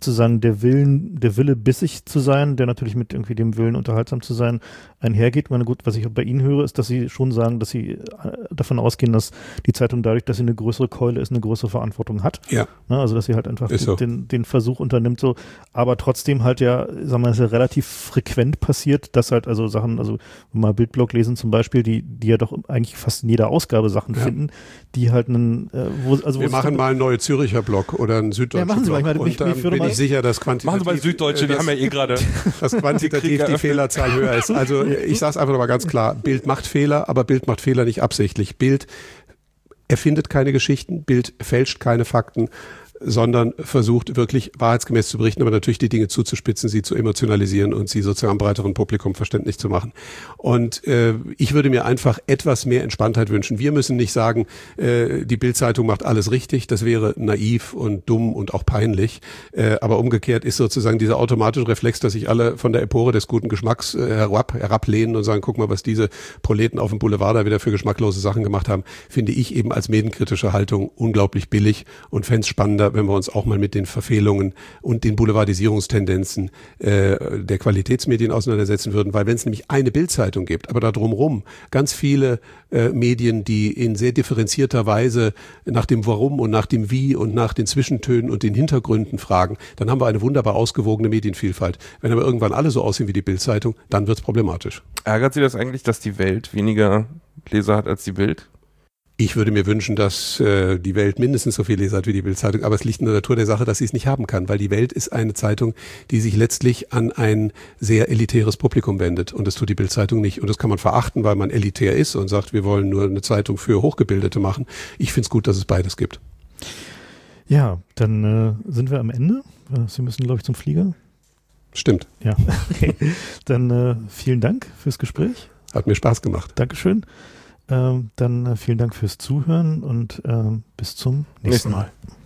Wille bissig zu sein, der natürlich mit irgendwie dem Willen unterhaltsam zu sein einhergeht. Ich meine, gut, was ich bei Ihnen höre, ist, dass Sie schon sagen, dass Sie davon ausgehen, dass die Zeitung dadurch, dass sie eine größere Keule ist, eine größere Verantwortung hat. Ja. Also dass sie halt einfach den Versuch unternimmt, so, aber trotzdem halt ja, sagen wir, es ist ja relativ frequent passiert, dass halt also Sachen, also wenn wir mal Bildblog lesen zum Beispiel, die ja doch eigentlich fast in jeder Ausgabe Sachen finden, die halt wir machen mal einen Neue Zürcher Blog oder einen Süddeutschen Blog. Und dann bin ich sicher, dass machen Sie mal Süddeutsche, die haben ja gerade dass quantitativ die Fehlerzahl höher ist. Also ich sage es einfach nochmal ganz klar, Bild macht Fehler, aber Bild macht Fehler nicht absichtlich. Bild erfindet keine Geschichten, Bild fälscht keine Fakten. sondern versucht wirklich wahrheitsgemäß zu berichten, aber natürlich die Dinge zuzuspitzen, sie zu emotionalisieren und sie sozusagen einem breiteren Publikum verständlich zu machen. Und ich würde mir einfach etwas mehr Entspanntheit wünschen. Wir müssen nicht sagen, die Bild-Zeitung macht alles richtig, das wäre naiv und dumm und auch peinlich, aber umgekehrt ist sozusagen dieser automatische Reflex, dass sich alle von der Empore des guten Geschmacks herablehnen und sagen, guck mal, was diese Proleten auf dem Boulevard da wieder für geschmacklose Sachen gemacht haben, finde ich eben als medienkritische Haltung unglaublich billig und fände es spannender, wenn wir uns auch mal mit den Verfehlungen und den Boulevardisierungstendenzen der Qualitätsmedien auseinandersetzen würden, weil wenn es nämlich eine Bild-Zeitung gibt, aber da drumherum ganz viele Medien, die in sehr differenzierter Weise nach dem Warum und nach dem Wie und nach den Zwischentönen und den Hintergründen fragen, dann haben wir eine wunderbar ausgewogene Medienvielfalt. Wenn aber irgendwann alle so aussehen wie die Bild-Zeitung, dann wird es problematisch. Ärgert Sie das eigentlich, dass die Welt weniger Leser hat als die Bild? Ich würde mir wünschen, dass die Welt mindestens so viel Leser hat wie die Bild-Zeitung, aber es liegt in der Natur der Sache, dass sie es nicht haben kann, weil die Welt ist eine Zeitung, die sich letztlich an ein sehr elitäres Publikum wendet und das tut die Bild-Zeitung nicht. Und das kann man verachten, weil man elitär ist und sagt, wir wollen nur eine Zeitung für Hochgebildete machen. Ich finde es gut, dass es beides gibt. Ja, dann sind wir am Ende. Sie müssen, glaube ich, zum Flieger. Stimmt. Ja, okay. Dann vielen Dank fürs Gespräch. Hat mir Spaß gemacht. Dankeschön. Dann vielen Dank fürs Zuhören und bis zum nächsten Mal.